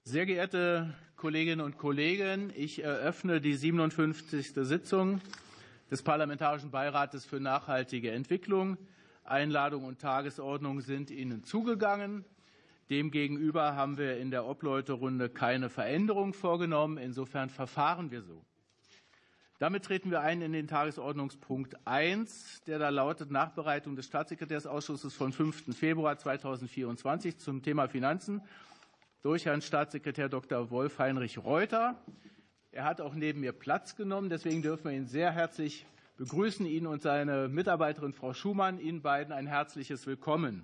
Sehr geehrte Kolleginnen und Kollegen, ich eröffne die 57. Sitzung des Parlamentarischen Beirates für nachhaltige Entwicklung. Einladung und Tagesordnung sind Ihnen zugegangen. Demgegenüber haben wir in der Obleuterunde keine Veränderung vorgenommen. Insofern verfahren wir so. Damit treten wir ein in den Tagesordnungspunkt 1, der da lautet Nachbereitung des Staatssekretärsausschusses vom 5. Februar 2024 zum Thema Finanzen durch Herrn Staatssekretär Dr. Wolf-Heinrich Reuter. Er hat auch neben mir Platz genommen. Deswegen dürfen wir ihn sehr herzlich begrüßen, ihn und seine Mitarbeiterin Frau Schumann. Ihnen beiden ein herzliches Willkommen.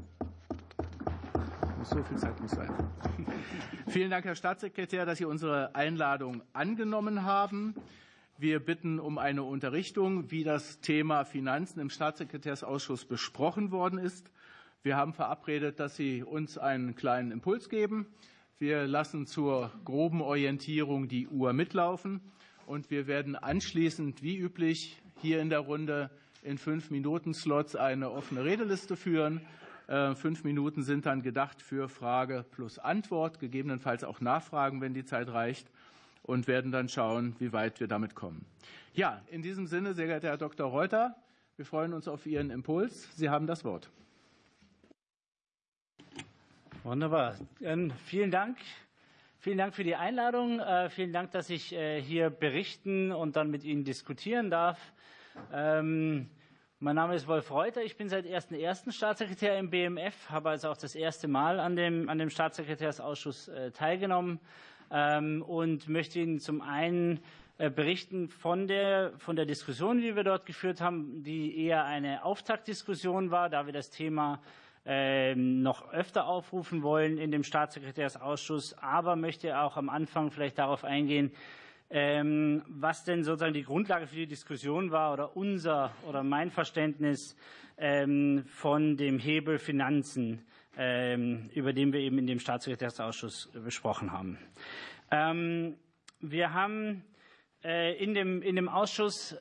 So viel Zeit muss sein. Vielen Dank, Herr Staatssekretär, dass Sie unsere Einladung angenommen haben. Wir bitten um eine Unterrichtung, wie das Thema Finanzen im Staatssekretärsausschuss besprochen worden ist. Wir haben verabredet, dass Sie uns einen kleinen Impuls geben. Wir lassen zur groben Orientierung die Uhr mitlaufen und wir werden anschließend, wie üblich, hier in der Runde in 5-Minuten-Slots eine offene Redeliste führen. 5 Minuten sind dann gedacht für Frage plus Antwort, gegebenenfalls auch Nachfragen, wenn die Zeit reicht, und werden dann schauen, wie weit wir damit kommen. Ja, in diesem Sinne, sehr geehrter Herr Dr. Reuter, wir freuen uns auf Ihren Impuls. Sie haben das Wort. Wunderbar. Vielen Dank. Vielen Dank für die Einladung. Vielen Dank, dass ich hier berichten und dann mit Ihnen diskutieren darf. Mein Name ist Wolf Reuter. Ich bin seit 1.1. Staatssekretär im BMF, habe also auch das erste Mal an dem Staatssekretärsausschuss teilgenommen und möchte Ihnen zum einen berichten von der Diskussion, die wir dort geführt haben, die eher eine Auftaktdiskussion war, da wir das Thema noch öfter aufrufen wollen in dem Staatssekretärsausschuss, aber möchte auch am Anfang vielleicht darauf eingehen, was denn sozusagen die Grundlage für die Diskussion war oder mein Verständnis von dem Hebel Finanzen, über den wir eben in dem Staatssekretärsausschuss besprochen haben. Wir haben in dem Ausschuss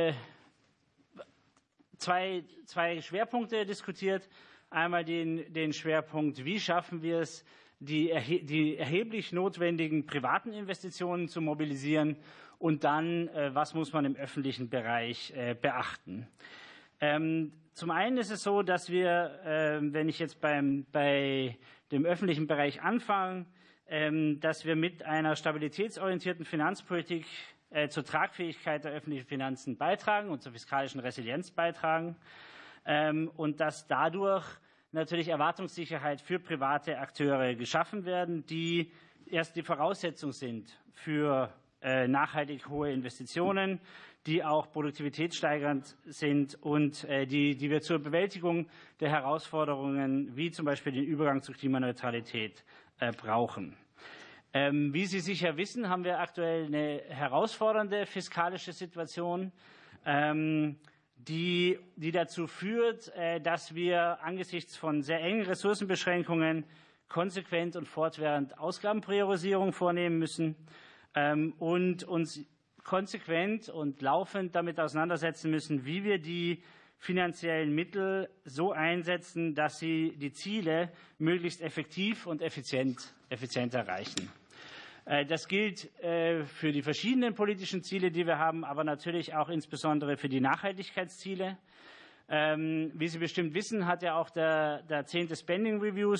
zwei Schwerpunkte diskutiert. Einmal den Schwerpunkt, wie schaffen wir es, die erheblich notwendigen privaten Investitionen zu mobilisieren, und dann, was muss man im öffentlichen Bereich beachten. Zum einen ist es so, dass wir, wenn ich jetzt bei dem öffentlichen Bereich anfange, dass wir mit einer stabilitätsorientierten Finanzpolitik zur Tragfähigkeit der öffentlichen Finanzen beitragen und zur fiskalischen Resilienz beitragen und dass dadurch natürlich Erwartungssicherheit für private Akteure geschaffen werden, die erst die Voraussetzung sind für nachhaltig hohe Investitionen, die auch produktivitätssteigernd sind und die wir zur Bewältigung der Herausforderungen wie zum Beispiel den Übergang zur Klimaneutralität brauchen. Wie Sie sicher wissen, haben wir aktuell eine herausfordernde fiskalische Situation, die dazu führt, dass wir angesichts von sehr engen Ressourcenbeschränkungen konsequent und fortwährend Ausgabenpriorisierung vornehmen müssen und uns konsequent und laufend damit auseinandersetzen müssen, wie wir die finanziellen Mittel so einsetzen, dass sie die Ziele möglichst effektiv und effizient erreichen. Das gilt für die verschiedenen politischen Ziele, die wir haben, aber natürlich auch insbesondere für die Nachhaltigkeitsziele. Wie Sie bestimmt wissen, hat ja auch der 10. Spending Review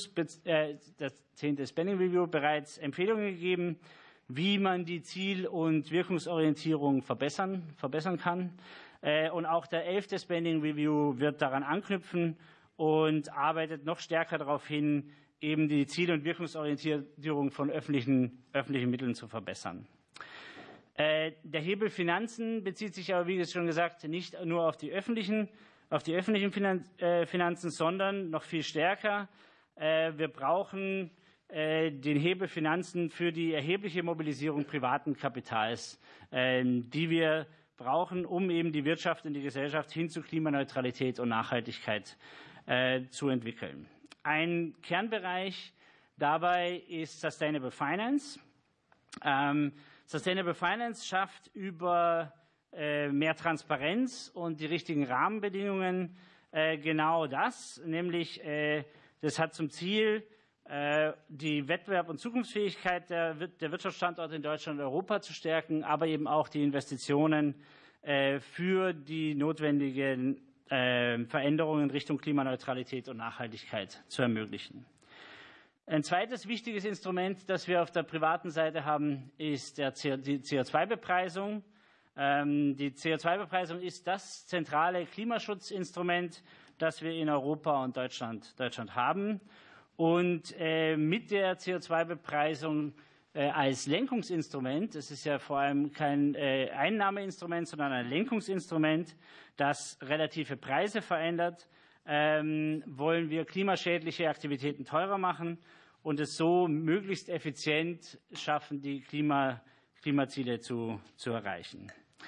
bereits Empfehlungen gegeben, wie man die Ziel- und Wirkungsorientierung verbessern kann. Und auch der 11. Spending Review wird daran anknüpfen und arbeitet noch stärker darauf hin, eben die Ziel- und Wirkungsorientierung von öffentlichen Mitteln zu verbessern. Der Hebel Finanzen bezieht sich aber, wie schon gesagt, nicht nur auf die öffentlichen Finanzen, sondern noch viel stärker. Wir brauchen den Hebel Finanzen für die erhebliche Mobilisierung privaten Kapitals, die wir brauchen, um eben die Wirtschaft und die Gesellschaft hin zu Klimaneutralität und Nachhaltigkeit zu entwickeln. Ein Kernbereich dabei ist Sustainable Finance. Sustainable Finance schafft über mehr Transparenz und die richtigen Rahmenbedingungen genau das, nämlich das hat zum Ziel, die Wettbewerb und Zukunftsfähigkeit der Wirtschaftsstandorte in Deutschland und Europa zu stärken, aber eben auch die Investitionen für die notwendigen Veränderungen in Richtung Klimaneutralität und Nachhaltigkeit zu ermöglichen. Ein zweites wichtiges Instrument, das wir auf der privaten Seite haben, ist die CO2-Bepreisung. Die CO2-Bepreisung ist das zentrale Klimaschutzinstrument, das wir in Europa und Deutschland haben. Und mit der CO2-Bepreisung als Lenkungsinstrument, das ist ja vor allem kein Einnahmeinstrument, sondern ein Lenkungsinstrument, das relative Preise verändert, wollen wir klimaschädliche Aktivitäten teurer machen und es so möglichst effizient schaffen, die Klimaziele zu erreichen.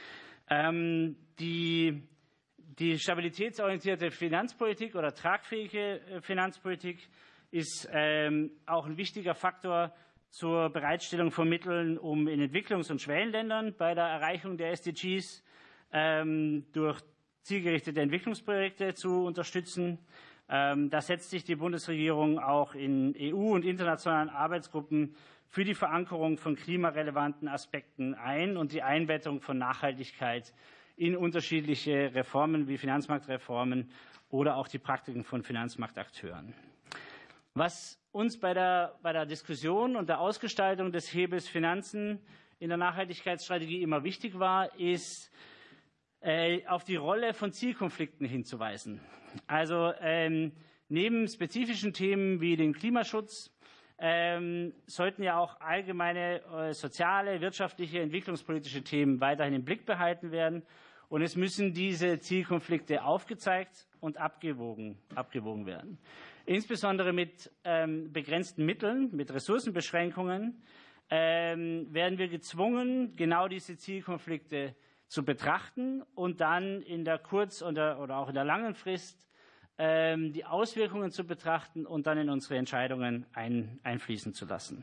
Die stabilitätsorientierte Finanzpolitik oder tragfähige Finanzpolitik ist auch ein wichtiger Faktor zur Bereitstellung von Mitteln, um in Entwicklungs- und Schwellenländern bei der Erreichung der SDGs durch zielgerichtete Entwicklungsprojekte zu unterstützen. Da setzt sich die Bundesregierung auch in EU- und internationalen Arbeitsgruppen für die Verankerung von klimarelevanten Aspekten ein und die Einbettung von Nachhaltigkeit in unterschiedliche Reformen wie Finanzmarktreformen oder auch die Praktiken von Finanzmarktakteuren. Was uns bei der Diskussion und der Ausgestaltung des Hebels Finanzen in der Nachhaltigkeitsstrategie immer wichtig war, ist, auf die Rolle von Zielkonflikten hinzuweisen. Also neben spezifischen Themen wie den Klimaschutz sollten ja auch allgemeine soziale, wirtschaftliche, entwicklungspolitische Themen weiterhin im Blick behalten werden. Und es müssen diese Zielkonflikte aufgezeigt und abgewogen werden. Insbesondere mit begrenzten Mitteln, mit Ressourcenbeschränkungen, werden wir gezwungen, genau diese Zielkonflikte zu betrachten und dann in der Kurz- oder auch in der langen Frist die Auswirkungen zu betrachten und dann in unsere Entscheidungen einfließen zu lassen.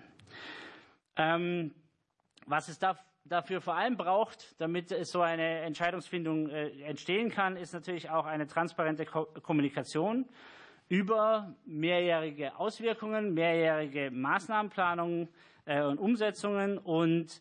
Was es dafür vor allem braucht, damit so eine Entscheidungsfindung entstehen kann, ist natürlich auch eine transparente Kommunikation über mehrjährige Auswirkungen, mehrjährige Maßnahmenplanungen und Umsetzungen und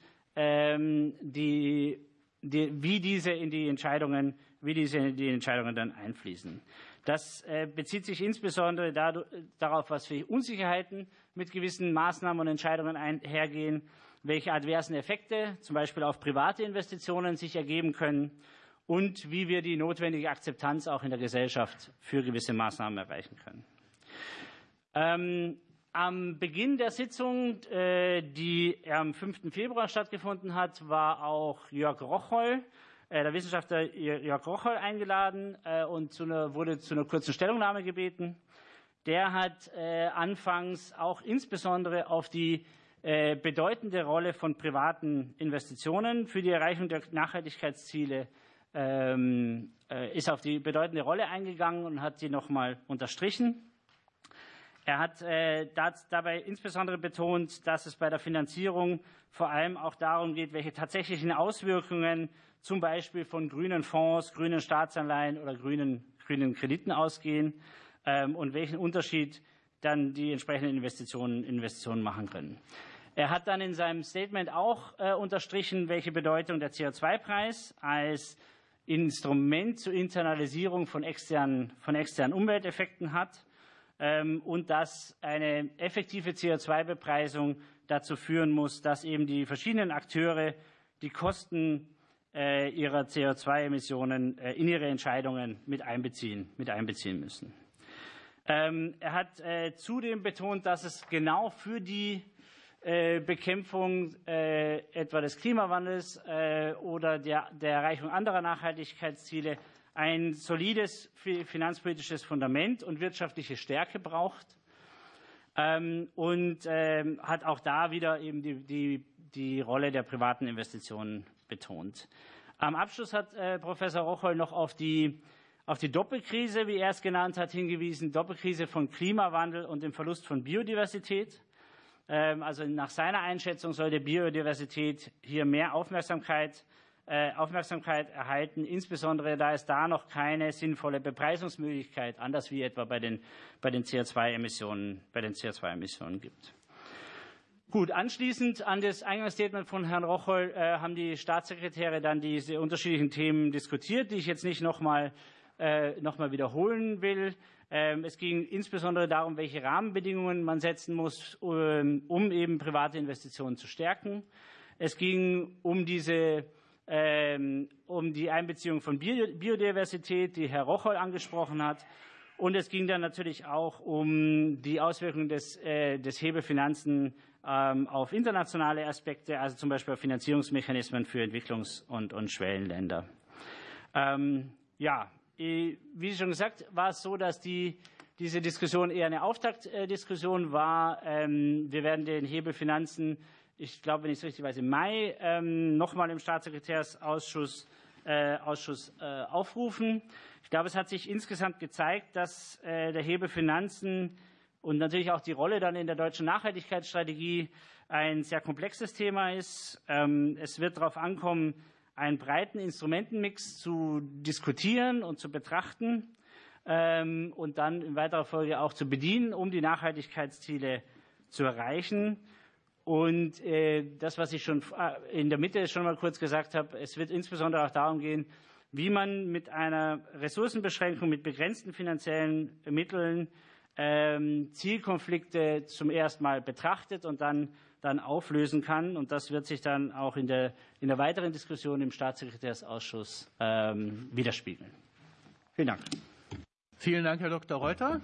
wie diese in die Entscheidungen dann einfließen. Das bezieht sich insbesondere darauf, was für Unsicherheiten mit gewissen Maßnahmen und Entscheidungen einhergehen, welche adversen Effekte zum Beispiel auf private Investitionen sich ergeben können und wie wir die notwendige Akzeptanz auch in der Gesellschaft für gewisse Maßnahmen erreichen können. Am Beginn der Sitzung, die am 5. Februar stattgefunden hat, war auch Jörg Rocholl, der Wissenschaftler Jörg Rocholl, eingeladen und wurde zu einer kurzen Stellungnahme gebeten. Der hat anfangs auch insbesondere auf die bedeutende Rolle von privaten Investitionen für die Erreichung der Nachhaltigkeitsziele ist auf die bedeutende Rolle eingegangen und hat die nochmal unterstrichen. Er hat dabei insbesondere betont, dass es bei der Finanzierung vor allem auch darum geht, welche tatsächlichen Auswirkungen zum Beispiel von grünen Fonds, grünen Staatsanleihen oder grünen Krediten ausgehen und welchen Unterschied dann die entsprechenden Investitionen machen können. Er hat dann in seinem Statement auch unterstrichen, welche Bedeutung der CO2-Preis als Instrument zur Internalisierung von externen Umwelteffekten hat und dass eine effektive CO2-Bepreisung dazu führen muss, dass eben die verschiedenen Akteure die Kosten ihrer CO2-Emissionen in ihre Entscheidungen mit einbeziehen müssen. Er hat zudem betont, dass es genau für die Bekämpfung etwa des Klimawandels oder der Erreichung anderer Nachhaltigkeitsziele ein solides finanzpolitisches Fundament und wirtschaftliche Stärke braucht und hat auch da wieder eben die Rolle der privaten Investitionen betont. Am Abschluss hat Professor Rocholl noch auf die Doppelkrise, wie er es genannt hat, hingewiesen, Doppelkrise von Klimawandel und dem Verlust von Biodiversität. Also nach seiner Einschätzung soll der Biodiversität hier mehr Aufmerksamkeit Aufmerksamkeit erhalten, insbesondere da es da noch keine sinnvolle Bepreisungsmöglichkeit, anders wie etwa bei den CO2-Emissionen gibt. Gut, anschließend an das Eingangsstatement von Herrn Rocholl haben die Staatssekretäre dann diese unterschiedlichen Themen diskutiert, die ich jetzt nicht noch mal wiederholen will. Es ging insbesondere darum, welche Rahmenbedingungen man setzen muss, um eben private Investitionen zu stärken. Es ging um die Einbeziehung von Biodiversität, die Herr Rocholl angesprochen hat. Und es ging dann natürlich auch um die Auswirkungen des Hebelfinanzen auf internationale Aspekte, also zum Beispiel auf Finanzierungsmechanismen für Entwicklungs- und Schwellenländer. Wie schon gesagt, war es so, dass diese Diskussion eher eine Auftaktdiskussion war. Wir werden den Hebelfinanzen, ich glaube, wenn ich es richtig weiß, im Mai nochmal im Staatssekretärsausschuss aufrufen. Ich glaube, es hat sich insgesamt gezeigt, dass der Hebelfinanzen und natürlich auch die Rolle dann in der deutschen Nachhaltigkeitsstrategie ein sehr komplexes Thema ist. Es wird darauf ankommen, einen breiten Instrumentenmix zu diskutieren und zu betrachten und dann in weiterer Folge auch zu bedienen, um die Nachhaltigkeitsziele zu erreichen. Und das, was ich schon in der Mitte schon mal kurz gesagt habe, es wird insbesondere auch darum gehen, wie man mit einer Ressourcenbeschränkung, mit begrenzten finanziellen Mitteln Zielkonflikte zum ersten Mal betrachtet und dann auflösen kann. Und das wird sich dann auch in der weiteren Diskussion im Staatssekretärsausschuss widerspiegeln. Vielen Dank. Vielen Dank, Herr Dr. Reuter.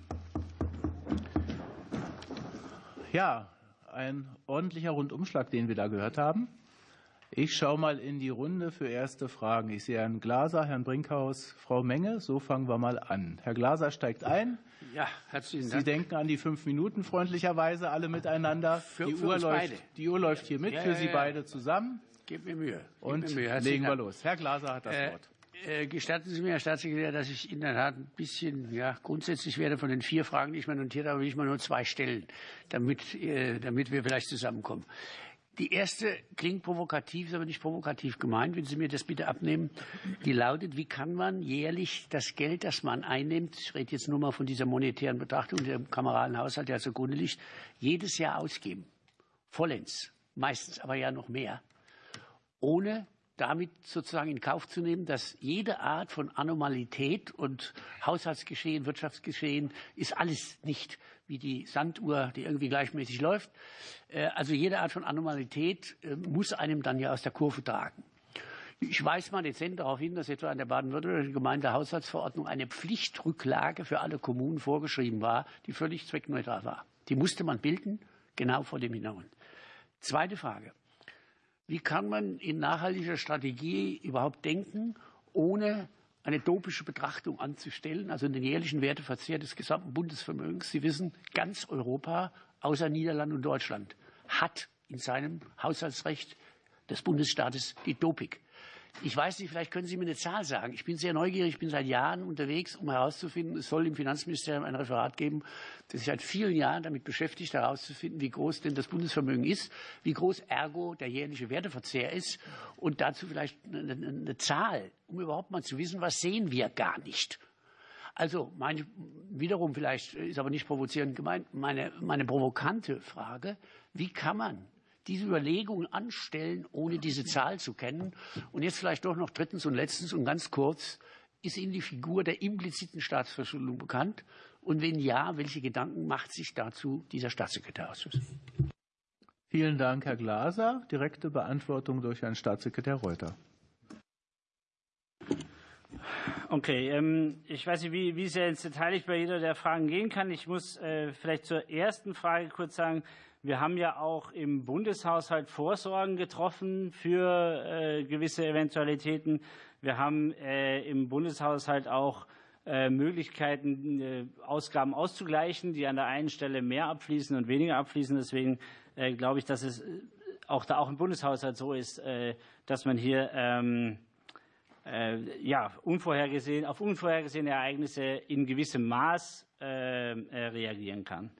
Ja, ein ordentlicher Rundumschlag, den wir da gehört haben. Ich schaue mal in die Runde für erste Fragen. Ich sehe Herrn Glaser, Herrn Brinkhaus, Frau Menge. So fangen wir mal an. Herr Glaser steigt ein. Ja, herzlichen Dank. Sie denken an die 5 Minuten freundlicherweise alle miteinander. Die Uhr läuft hier mit für Sie beide zusammen. Gebt mir Mühe. Und legen wir los. Herr Glaser hat das Wort. Gestatten Sie mir, Herr Staatssekretär, dass ich in der Tat ein bisschen grundsätzlich werde von den 4 Fragen, die ich mir notiert habe, will ich mal nur 2 stellen, damit wir vielleicht zusammenkommen. Die erste klingt provokativ, ist aber nicht provokativ gemeint, wenn Sie mir das bitte abnehmen. Die lautet, wie kann man jährlich das Geld, das man einnimmt, ich rede jetzt nur mal von dieser monetären Betrachtung, dem kameralen Haushalt, der zugrunde liegt, jedes Jahr ausgeben. Vollends. Meistens aber ja noch mehr. Ohne damit sozusagen in Kauf zu nehmen, dass jede Art von Anormalität und Haushaltsgeschehen, Wirtschaftsgeschehen ist alles nicht wie die Sanduhr, die irgendwie gleichmäßig läuft. Also jede Art von Anormalität muss einem dann ja aus der Kurve tragen. Ich weise mal dezent darauf hin, dass etwa an der baden-württembergischen Gemeindehaushaltsverordnung eine Pflichtrücklage für alle Kommunen vorgeschrieben war, die völlig zweckneutral war. Die musste man bilden, genau vor dem Hintergrund. Zweite Frage. Wie kann man in nachhaltiger Strategie überhaupt denken, ohne eine topische Betrachtung anzustellen, also den jährlichen Werteverzehr des gesamten Bundesvermögens? Sie wissen, ganz Europa, außer Niederlande und Deutschland, hat in seinem Haushaltsrecht des Bundesstaates die Topik. Ich weiß nicht, vielleicht können Sie mir eine Zahl sagen. Ich bin sehr neugierig, ich bin seit Jahren unterwegs, um herauszufinden, es soll im Finanzministerium ein Referat geben, das sich seit vielen Jahren damit beschäftigt, herauszufinden, wie groß denn das Bundesvermögen ist, wie groß ergo der jährliche Werteverzehr ist und dazu vielleicht eine Zahl, um überhaupt mal zu wissen, was sehen wir gar nicht. Also wiederum, vielleicht ist aber nicht provozierend gemeint, meine provokante Frage, wie kann man diese Überlegungen anstellen, ohne diese Zahl zu kennen? Und jetzt vielleicht doch noch drittens und letztens und ganz kurz, ist Ihnen die Figur der impliziten Staatsverschuldung bekannt? Und wenn ja, welche Gedanken macht sich dazu dieser Staatssekretärausschuss? Vielen Dank, Herr Glaser. Direkte Beantwortung durch Herrn Staatssekretär Reuter. Okay, ich weiß nicht, wie sehr ins Detail ich bei jeder der Fragen gehen kann. Ich muss vielleicht zur ersten Frage kurz sagen, wir haben ja auch im Bundeshaushalt Vorsorgen getroffen für gewisse Eventualitäten. Wir haben im Bundeshaushalt auch Möglichkeiten, Ausgaben auszugleichen, die an der einen Stelle mehr abfließen und weniger abfließen. Deswegen glaube ich, dass es auch im Bundeshaushalt so ist, dass man hier auf unvorhergesehene Ereignisse in gewissem Maß reagieren kann.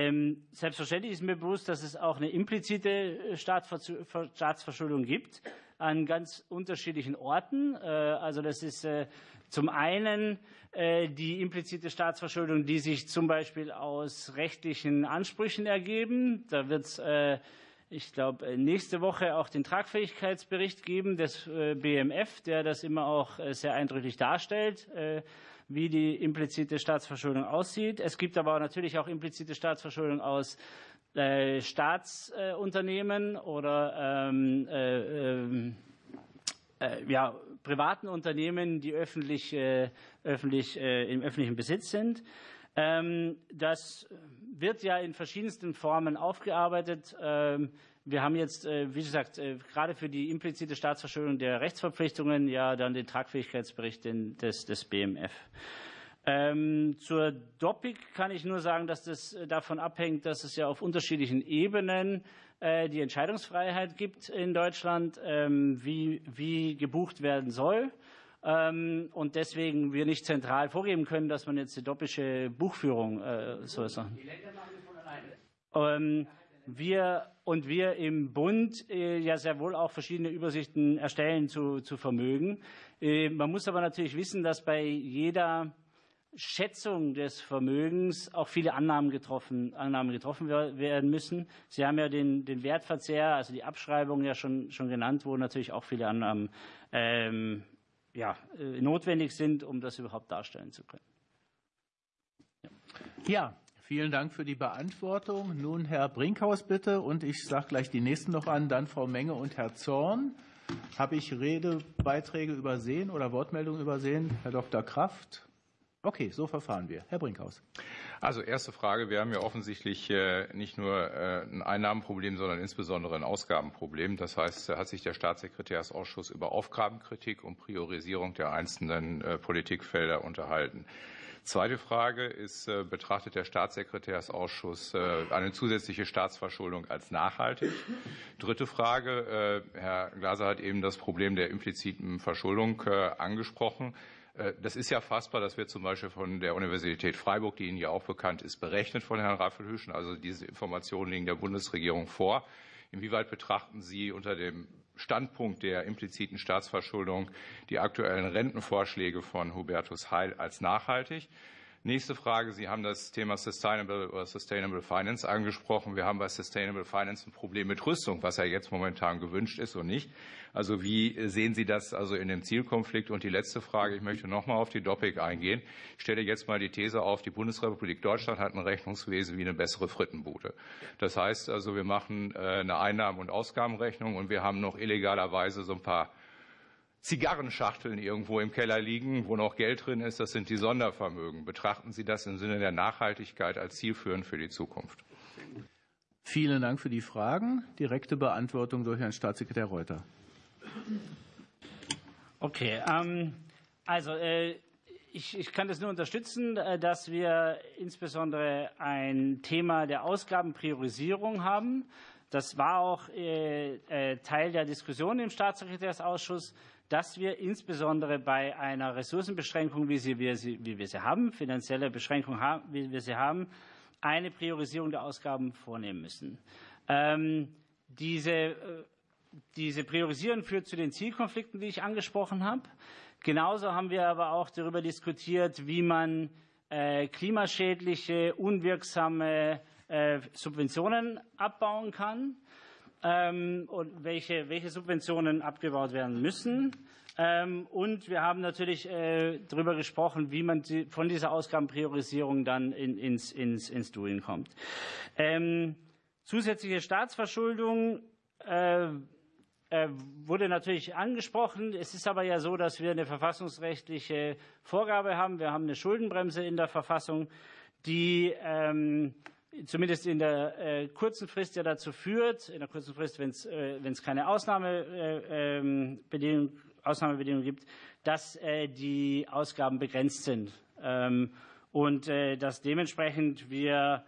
Selbstverständlich ist mir bewusst, dass es auch eine implizite Staatsverschuldung gibt. an ganz unterschiedlichen Orten. Also das ist zum einen die implizite Staatsverschuldung, die sich zum Beispiel aus rechtlichen Ansprüchen ergeben. Da wird es, ich glaube, nächste Woche auch den Tragfähigkeitsbericht geben des BMF, der das immer auch sehr eindrücklich darstellt, wie die implizite Staatsverschuldung aussieht. Es gibt aber natürlich auch implizite Staatsverschuldung aus Staatsunternehmen oder privaten Unternehmen, die im öffentlichen Besitz sind. Das wird ja in verschiedensten Formen aufgearbeitet. Wir haben jetzt, wie gesagt, gerade für die implizite Staatsverschuldung der Rechtsverpflichtungen ja dann den Tragfähigkeitsbericht des BMF. Zur DOPIC kann ich nur sagen, dass das davon abhängt, dass es ja auf unterschiedlichen Ebenen die Entscheidungsfreiheit gibt in Deutschland, wie gebucht werden soll. Und deswegen wir nicht zentral vorgeben können, dass man jetzt die dopische Buchführung so sagen. Die Länder machen das von alleine. Wir im Bund ja sehr wohl auch verschiedene Übersichten erstellen zu Vermögen. Man muss aber natürlich wissen, dass bei jeder Schätzung des Vermögens auch viele Annahmen getroffen werden müssen. Sie haben ja den Wertverzehr, also die Abschreibung ja schon genannt, wo natürlich auch viele Annahmen notwendig sind, um das überhaupt darstellen zu können. Ja, vielen Dank für die Beantwortung. Nun Herr Brinkhaus bitte, und ich sage gleich die nächsten noch an, dann Frau Menge und Herr Zorn. Habe ich Redebeiträge übersehen oder Wortmeldungen übersehen? Herr Dr. Kraft? Okay, so verfahren wir. Herr Brinkhaus. Also erste Frage. Wir haben ja offensichtlich nicht nur ein Einnahmenproblem, sondern insbesondere ein Ausgabenproblem. Das heißt, hat sich der Staatssekretärsausschuss über Aufgabenkritik und Priorisierung der einzelnen Politikfelder unterhalten. Zweite Frage ist, betrachtet der Staatssekretärsausschuss eine zusätzliche Staatsverschuldung als nachhaltig? Dritte Frage, Herr Glaser hat eben das Problem der impliziten Verschuldung angesprochen. Das ist ja fassbar, das wird zum Beispiel von der Universität Freiburg, die Ihnen ja auch bekannt ist, berechnet von Herrn Raffelhüschen. Also diese Informationen liegen der Bundesregierung vor. Inwieweit betrachten Sie unter dem Standpunkt der impliziten Staatsverschuldung die aktuellen Rentenvorschläge von Hubertus Heil als nachhaltig? Nächste Frage. Sie haben das Thema Sustainable Finance angesprochen. Wir haben bei Sustainable Finance ein Problem mit Rüstung, was ja jetzt momentan gewünscht ist und nicht. Also wie sehen Sie das also in dem Zielkonflikt? Und die letzte Frage, ich möchte noch mal auf die DOPIC eingehen. Ich stelle jetzt mal die These auf, die Bundesrepublik Deutschland hat ein Rechnungswesen wie eine bessere Frittenbude. Das heißt also, wir machen eine Einnahmen- und Ausgabenrechnung und wir haben noch illegalerweise so ein paar Zigarrenschachteln irgendwo im Keller liegen, wo noch Geld drin ist. Das sind die Sondervermögen. Betrachten Sie das im Sinne der Nachhaltigkeit als zielführend für die Zukunft? Vielen Dank für die Fragen. Direkte Beantwortung durch Herrn Staatssekretär Reuter. Okay, also ich kann das nur unterstützen, dass wir insbesondere ein Thema der Ausgabenpriorisierung haben. Das war auch Teil der Diskussion im Staatssekretärsausschuss, dass wir insbesondere bei einer Ressourcenbeschränkung, wie wir sie haben, finanzielle Beschränkung, wie wir sie haben, eine Priorisierung der Ausgaben vornehmen müssen. Diese Priorisierung führt zu den Zielkonflikten, die ich angesprochen habe. Genauso haben wir aber auch darüber diskutiert, wie man klimaschädliche, unwirksame Subventionen abbauen kann und welche Subventionen abgebaut werden müssen. Und wir haben natürlich darüber gesprochen, wie man von dieser Ausgabenpriorisierung dann ins Doing kommt. Zusätzliche Staatsverschuldung wurde natürlich angesprochen. Es ist aber ja so, dass wir eine verfassungsrechtliche Vorgabe haben. Wir haben eine Schuldenbremse in der Verfassung, die zumindest in der kurzen Frist ja dazu führt, in der kurzen Frist, wenn es keine Ausnahmebedingungen gibt, dass die Ausgaben begrenzt sind und dass dementsprechend wir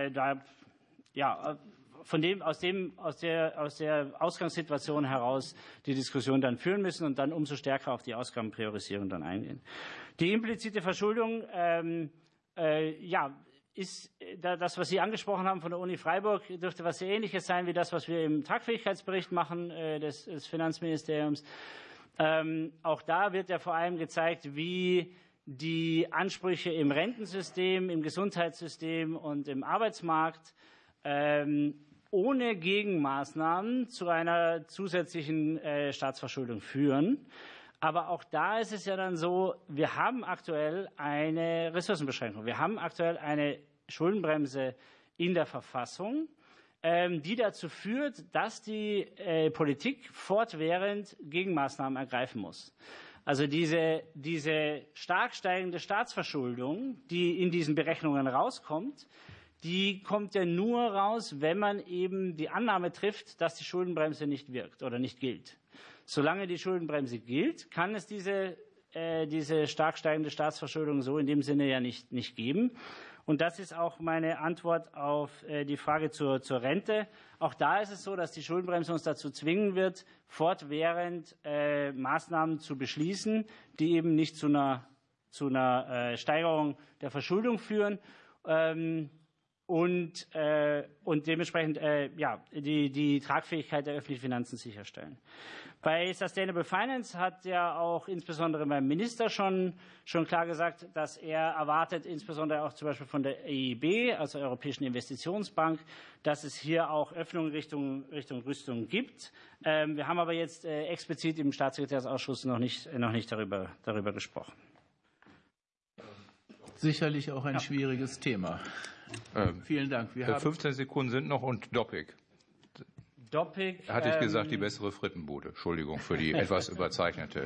aus der Ausgangssituation heraus die Diskussion dann führen müssen und dann umso stärker auf die Ausgabenpriorisierung dann eingehen. Die implizite Verschuldung, ist das, was Sie angesprochen haben von der Uni Freiburg, dürfte was sehr Ähnliches sein wie das, was wir im Tragfähigkeitsbericht machen des Finanzministeriums. Auch da wird ja vor allem gezeigt, wie die Ansprüche im Rentensystem, im Gesundheitssystem und im Arbeitsmarkt ohne Gegenmaßnahmen zu einer zusätzlichen Staatsverschuldung führen. Aber auch da ist es ja dann so, wir haben aktuell eine Ressourcenbeschränkung. Wir haben aktuell eine Schuldenbremse in der Verfassung, die dazu führt, dass die Politik fortwährend Gegenmaßnahmen ergreifen muss. Also diese stark steigende Staatsverschuldung, die in diesen Berechnungen rauskommt, die kommt ja nur raus, wenn man eben die Annahme trifft, dass die Schuldenbremse nicht wirkt oder nicht gilt. Solange die Schuldenbremse gilt, kann es diese stark steigende Staatsverschuldung so in dem Sinne ja nicht geben. Und das ist auch meine Antwort auf die Frage zur Rente. Auch da ist es so, dass die Schuldenbremse uns dazu zwingen wird, fortwährend Maßnahmen zu beschließen, die eben nicht zu einer Steigerung der Verschuldung führen. Und dementsprechend die Tragfähigkeit der öffentlichen Finanzen sicherstellen. Bei Sustainable Finance hat ja auch insbesondere mein Minister schon klar gesagt, dass er erwartet, insbesondere auch zum Beispiel von der EIB, also der Europäischen Investitionsbank, dass es hier auch Öffnungen Richtung Rüstung gibt. Wir haben aber jetzt explizit im Staatssekretärsausschuss noch nicht darüber gesprochen. Sicherlich auch ein schwieriges Thema. Vielen Dank. Wir haben 15 Sekunden sind noch und Doppik. Doppik. Hatte ich gesagt, die bessere Frittenbude. Entschuldigung für die etwas überzeichnete.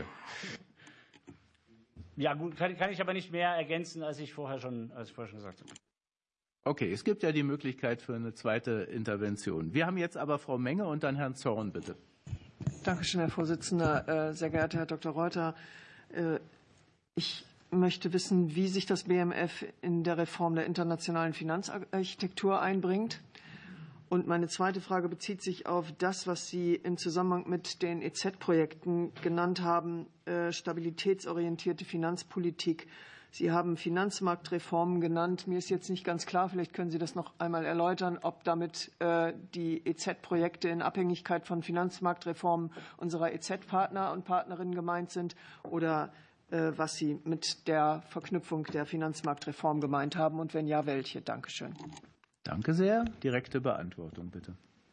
Ja gut, kann ich aber nicht mehr ergänzen, als ich vorher schon gesagt habe. Okay, es gibt ja die Möglichkeit für eine zweite Intervention. Wir haben jetzt aber Frau Menge und dann Herrn Zorn, bitte. Dankeschön, Herr Vorsitzender. Sehr geehrter Herr Dr. Reuter, ich möchte wissen, wie sich das BMF in der Reform der internationalen Finanzarchitektur einbringt. Und meine zweite Frage bezieht sich auf das, was Sie im Zusammenhang mit den EZ-Projekten genannt haben, stabilitätsorientierte Finanzpolitik. Sie haben Finanzmarktreformen genannt. Mir ist jetzt nicht ganz klar, vielleicht können Sie das noch einmal erläutern, ob damit die EZ-Projekte in Abhängigkeit von Finanzmarktreformen unserer EZ-Partner und Partnerinnen gemeint sind oder was Sie mit der Verknüpfung der Finanzmarktreform gemeint haben und wenn ja, welche. Dankeschön. Danke sehr. Direkte Beantwortung, bitte.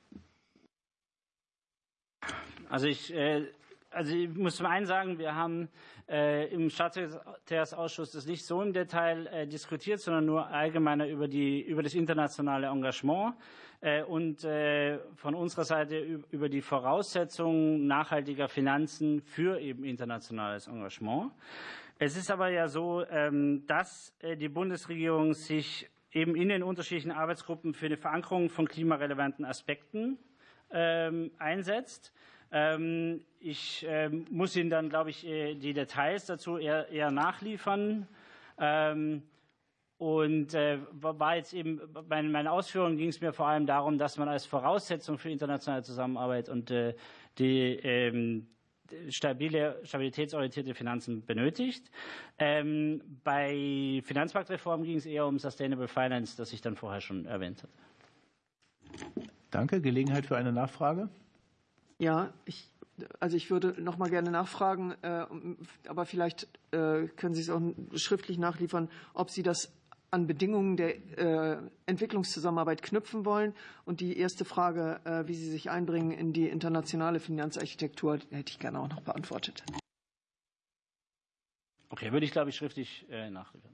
Also ich muss zum einen sagen, wir haben im Staatssekretärsausschuss das nicht so im Detail diskutiert, sondern nur allgemeiner über das internationale Engagement und von unserer Seite über die Voraussetzungen nachhaltiger Finanzen für eben internationales Engagement. Es ist aber ja so, dass die Bundesregierung sich eben in den unterschiedlichen Arbeitsgruppen für eine Verankerung von klimarelevanten Aspekten einsetzt. Ich muss Ihnen dann, glaube ich, die Details dazu eher nachliefern. Und war jetzt eben bei meinen Ausführungen ging es mir vor allem darum, dass man als Voraussetzung für internationale Zusammenarbeit und die stabilitätsorientierte Finanzen benötigt. Bei Finanzmarktreform ging es eher um Sustainable Finance, das ich dann vorher schon erwähnt habe. Danke. Gelegenheit für eine Nachfrage? Ja, ich würde noch mal gerne nachfragen, aber vielleicht können Sie es auch schriftlich nachliefern, ob Sie das an Bedingungen der Entwicklungszusammenarbeit knüpfen wollen. Und die erste Frage, wie Sie sich einbringen in die internationale Finanzarchitektur, hätte ich gerne auch noch beantwortet. Okay, würde ich, glaube ich, schriftlich nachliefern.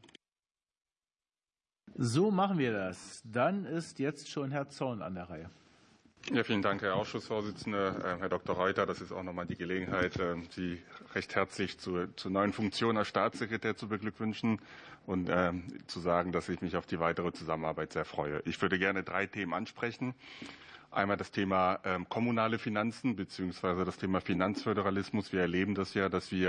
So machen wir das. Dann ist jetzt schon Herr Zorn an der Reihe. Ja, vielen Dank, Herr Ausschussvorsitzender, Herr Dr. Reuter. Das ist auch noch mal die Gelegenheit, Sie recht herzlich zur neuen Funktion als Staatssekretär zu beglückwünschen und zu sagen, dass ich mich auf die weitere Zusammenarbeit sehr freue. Ich würde gerne 3 Themen ansprechen. Einmal das Thema kommunale Finanzen bzw. das Thema Finanzföderalismus. Wir erleben das ja, dass wir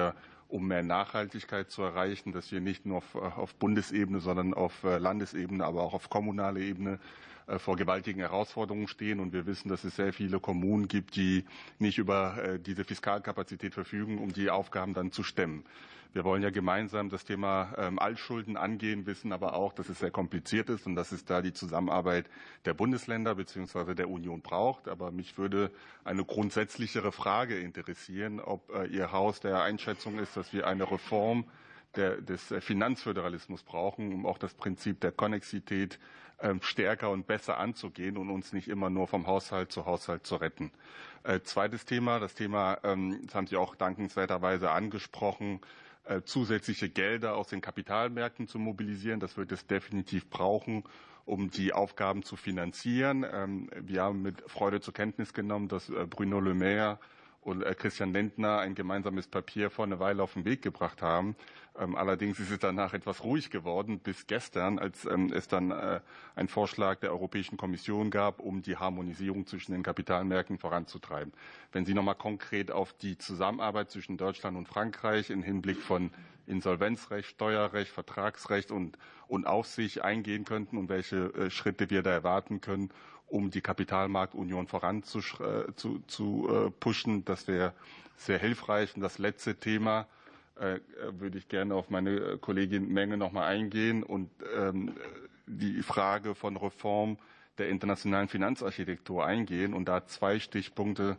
um mehr Nachhaltigkeit zu erreichen, dass wir nicht nur auf Bundesebene, sondern auf Landesebene, aber auch auf kommunaler Ebene vor gewaltigen Herausforderungen stehen. Und wir wissen, dass es sehr viele Kommunen gibt, die nicht über diese Fiskalkapazität verfügen, um die Aufgaben dann zu stemmen. Wir wollen ja gemeinsam das Thema Altschulden angehen, wissen aber auch, dass es sehr kompliziert ist und dass es da die Zusammenarbeit der Bundesländer bzw. der Union braucht. Aber mich würde eine grundsätzlichere Frage interessieren, ob Ihr Haus der Einschätzung ist, dass wir eine Reform des Finanzföderalismus brauchen, um auch das Prinzip der Konnexität stärker und besser anzugehen und uns nicht immer nur vom Haushalt zu Haushalt zu retten. Zweites Thema, das haben Sie auch dankenswerterweise angesprochen, zusätzliche Gelder aus den Kapitalmärkten zu mobilisieren. Das wird es definitiv brauchen, um die Aufgaben zu finanzieren. Wir haben mit Freude zur Kenntnis genommen, dass Bruno Le Maire und Christian Lindner ein gemeinsames Papier vor einer Weile auf den Weg gebracht haben. Allerdings ist es danach etwas ruhig geworden bis gestern, als es dann einen Vorschlag der Europäischen Kommission gab, um die Harmonisierung zwischen den Kapitalmärkten voranzutreiben. Wenn Sie noch mal konkret auf die Zusammenarbeit zwischen Deutschland und Frankreich im Hinblick von Insolvenzrecht, Steuerrecht, Vertragsrecht und Aufsicht eingehen könnten und welche Schritte wir da erwarten können, um die Kapitalmarktunion voranzupushen. Das wäre sehr hilfreich. Und das letzte Thema würde ich gerne auf meine Kollegin Menge noch mal eingehen und die Frage von Reform der internationalen Finanzarchitektur eingehen und da zwei Stichpunkte,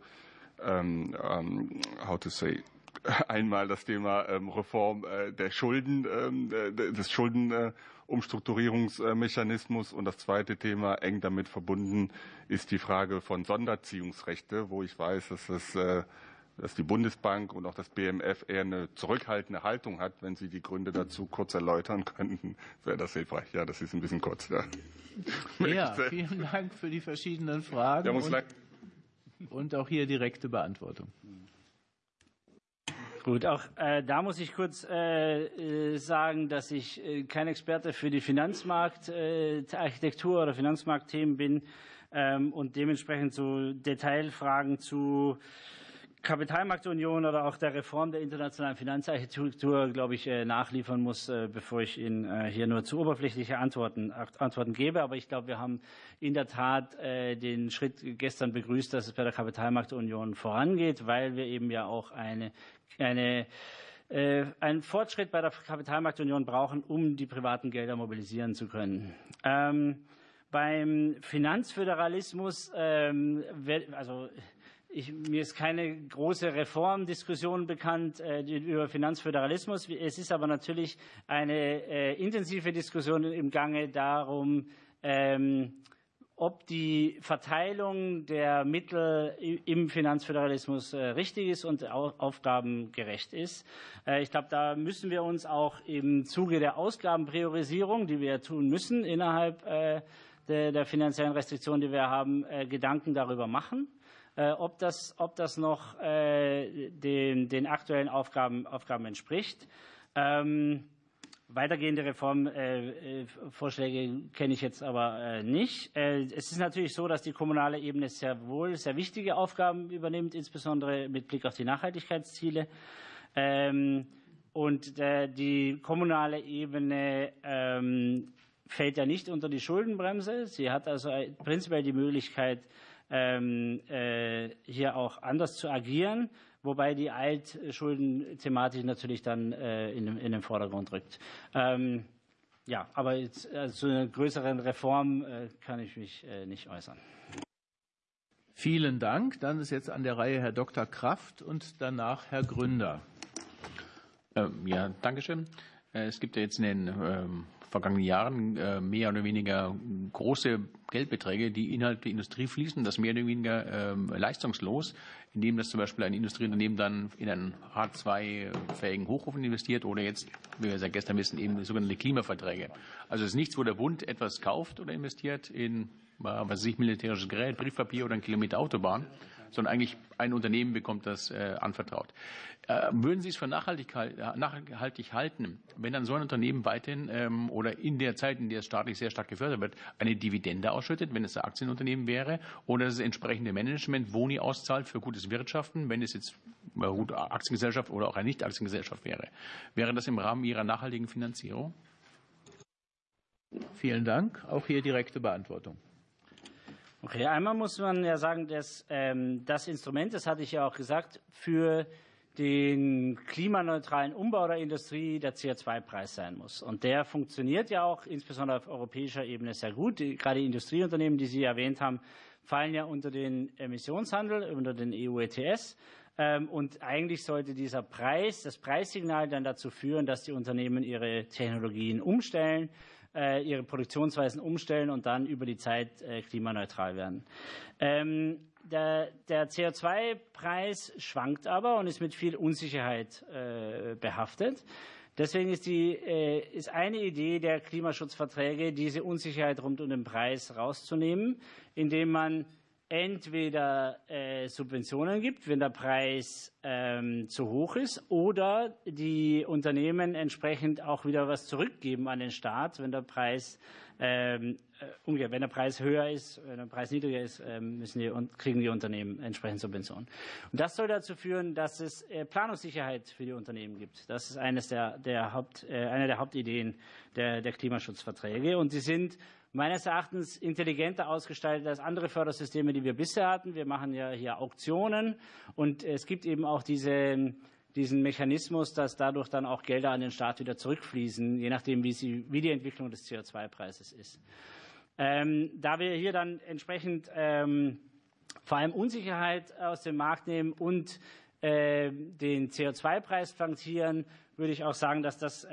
einmal das Thema Reform der Schulden, des Schuldenumstrukturierungsmechanismus und das zweite Thema, eng damit verbunden, ist die Frage von Sonderziehungsrechte, wo ich weiß, dass die Bundesbank und auch das BMF eher eine zurückhaltende Haltung hat. Wenn Sie die Gründe dazu kurz erläutern könnten, wäre das hilfreich. Ja, das ist ein bisschen kurz. Ja, vielen Dank für die verschiedenen Fragen und auch hier direkte Beantwortung. Gut, auch da muss ich kurz sagen, dass ich kein Experte für die Finanzmarktarchitektur oder Finanzmarktthemen bin und dementsprechend so Detailfragen zu Kapitalmarktunion oder auch der Reform der internationalen Finanzarchitektur, glaube ich, nachliefern muss, bevor ich Ihnen hier nur zu oberflächliche Antworten gebe. Aber ich glaube, wir haben in der Tat den Schritt gestern begrüßt, dass es bei der Kapitalmarktunion vorangeht, weil wir eben ja auch einen Fortschritt bei der Kapitalmarktunion brauchen, um die privaten Gelder mobilisieren zu können. Beim Finanzföderalismus, mir ist keine große Reformdiskussion bekannt über Finanzföderalismus. Es ist aber natürlich eine intensive Diskussion im Gange darum, ob die Verteilung der Mittel im Finanzföderalismus richtig ist und aufgabengerecht ist. Ich glaube, da müssen wir uns auch im Zuge der Ausgabenpriorisierung, die wir tun müssen innerhalb der finanziellen Restriktionen, die wir haben, Gedanken darüber machen. Ob das noch den aktuellen Aufgaben entspricht. Weitergehende Reformvorschläge kenne ich jetzt aber nicht. Es ist natürlich so, dass die kommunale Ebene sehr wichtige Aufgaben übernimmt, insbesondere mit Blick auf die Nachhaltigkeitsziele. Und die kommunale Ebene fällt ja nicht unter die Schuldenbremse. Sie hat also prinzipiell die Möglichkeit, hier auch anders zu agieren, wobei die Altschuldenthematik natürlich dann in den Vordergrund rückt. Aber jetzt, zu einer größeren Reform kann ich mich nicht äußern. Vielen Dank. Dann ist jetzt an der Reihe Herr Dr. Kraft und danach Herr Gründer. Ja, danke schön. Es gibt ja jetzt in den vergangenen Jahren mehr oder weniger große Geldbeträge, die innerhalb der Industrie fließen, das mehr oder weniger leistungslos, indem das zum Beispiel ein Industrieunternehmen dann in einen H2-fähigen Hochofen investiert oder jetzt, wie wir seit gestern wissen, eben sogenannte Klimaverträge. Also es ist nichts, wo der Bund etwas kauft oder investiert in militärisches Gerät, Briefpapier oder ein Kilometer Autobahn, sondern eigentlich ein Unternehmen bekommt das anvertraut. Würden Sie es für nachhaltig halten, wenn dann so ein Unternehmen weiterhin oder in der Zeit, in der es staatlich sehr stark gefördert wird, eine Dividende ausschüttet, wenn es ein Aktienunternehmen wäre, oder das entsprechende Management Boni auszahlt für gutes Wirtschaften, wenn es jetzt eine gute Aktiengesellschaft oder auch eine Nicht-Aktiengesellschaft wäre? Wäre das im Rahmen Ihrer nachhaltigen Finanzierung? Vielen Dank. Auch hier direkte Beantwortung. Okay, einmal muss man ja sagen, dass das Instrument, das hatte ich ja auch gesagt, für den klimaneutralen Umbau der Industrie der CO2-Preis sein muss. Und der funktioniert ja auch insbesondere auf europäischer Ebene sehr gut. Gerade die Industrieunternehmen, die Sie erwähnt haben, fallen ja unter den Emissionshandel, unter den EU-ETS. Und eigentlich sollte dieser Preis, das Preissignal dann dazu führen, dass die Unternehmen ihre Technologien umstellen, ihre Produktionsweisen umstellen und dann über die Zeit klimaneutral werden. Der CO2-Preis schwankt aber und ist mit viel Unsicherheit behaftet. Deswegen ist eine Idee der Klimaschutzverträge, diese Unsicherheit rund um den Preis rauszunehmen, indem man entweder Subventionen gibt, wenn der Preis zu hoch ist, oder die Unternehmen entsprechend auch wieder was zurückgeben an den Staat, wenn der Preis umgekehrt, wenn der Preis höher ist, wenn der Preis niedriger ist, kriegen die Unternehmen entsprechend Subventionen. Und das soll dazu führen, dass es Planungssicherheit für die Unternehmen gibt. Das ist eine der Hauptideen der Klimaschutzverträge. Und sie sind meines Erachtens intelligenter ausgestaltet als andere Fördersysteme, die wir bisher hatten. Wir machen ja hier Auktionen und es gibt eben auch diesen Mechanismus, dass dadurch dann auch Gelder an den Staat wieder zurückfließen, je nachdem, wie die Entwicklung des CO2-Preises ist. Da wir hier dann entsprechend vor allem Unsicherheit aus dem Markt nehmen und den CO2-Preis flankieren, würde ich auch sagen, dass das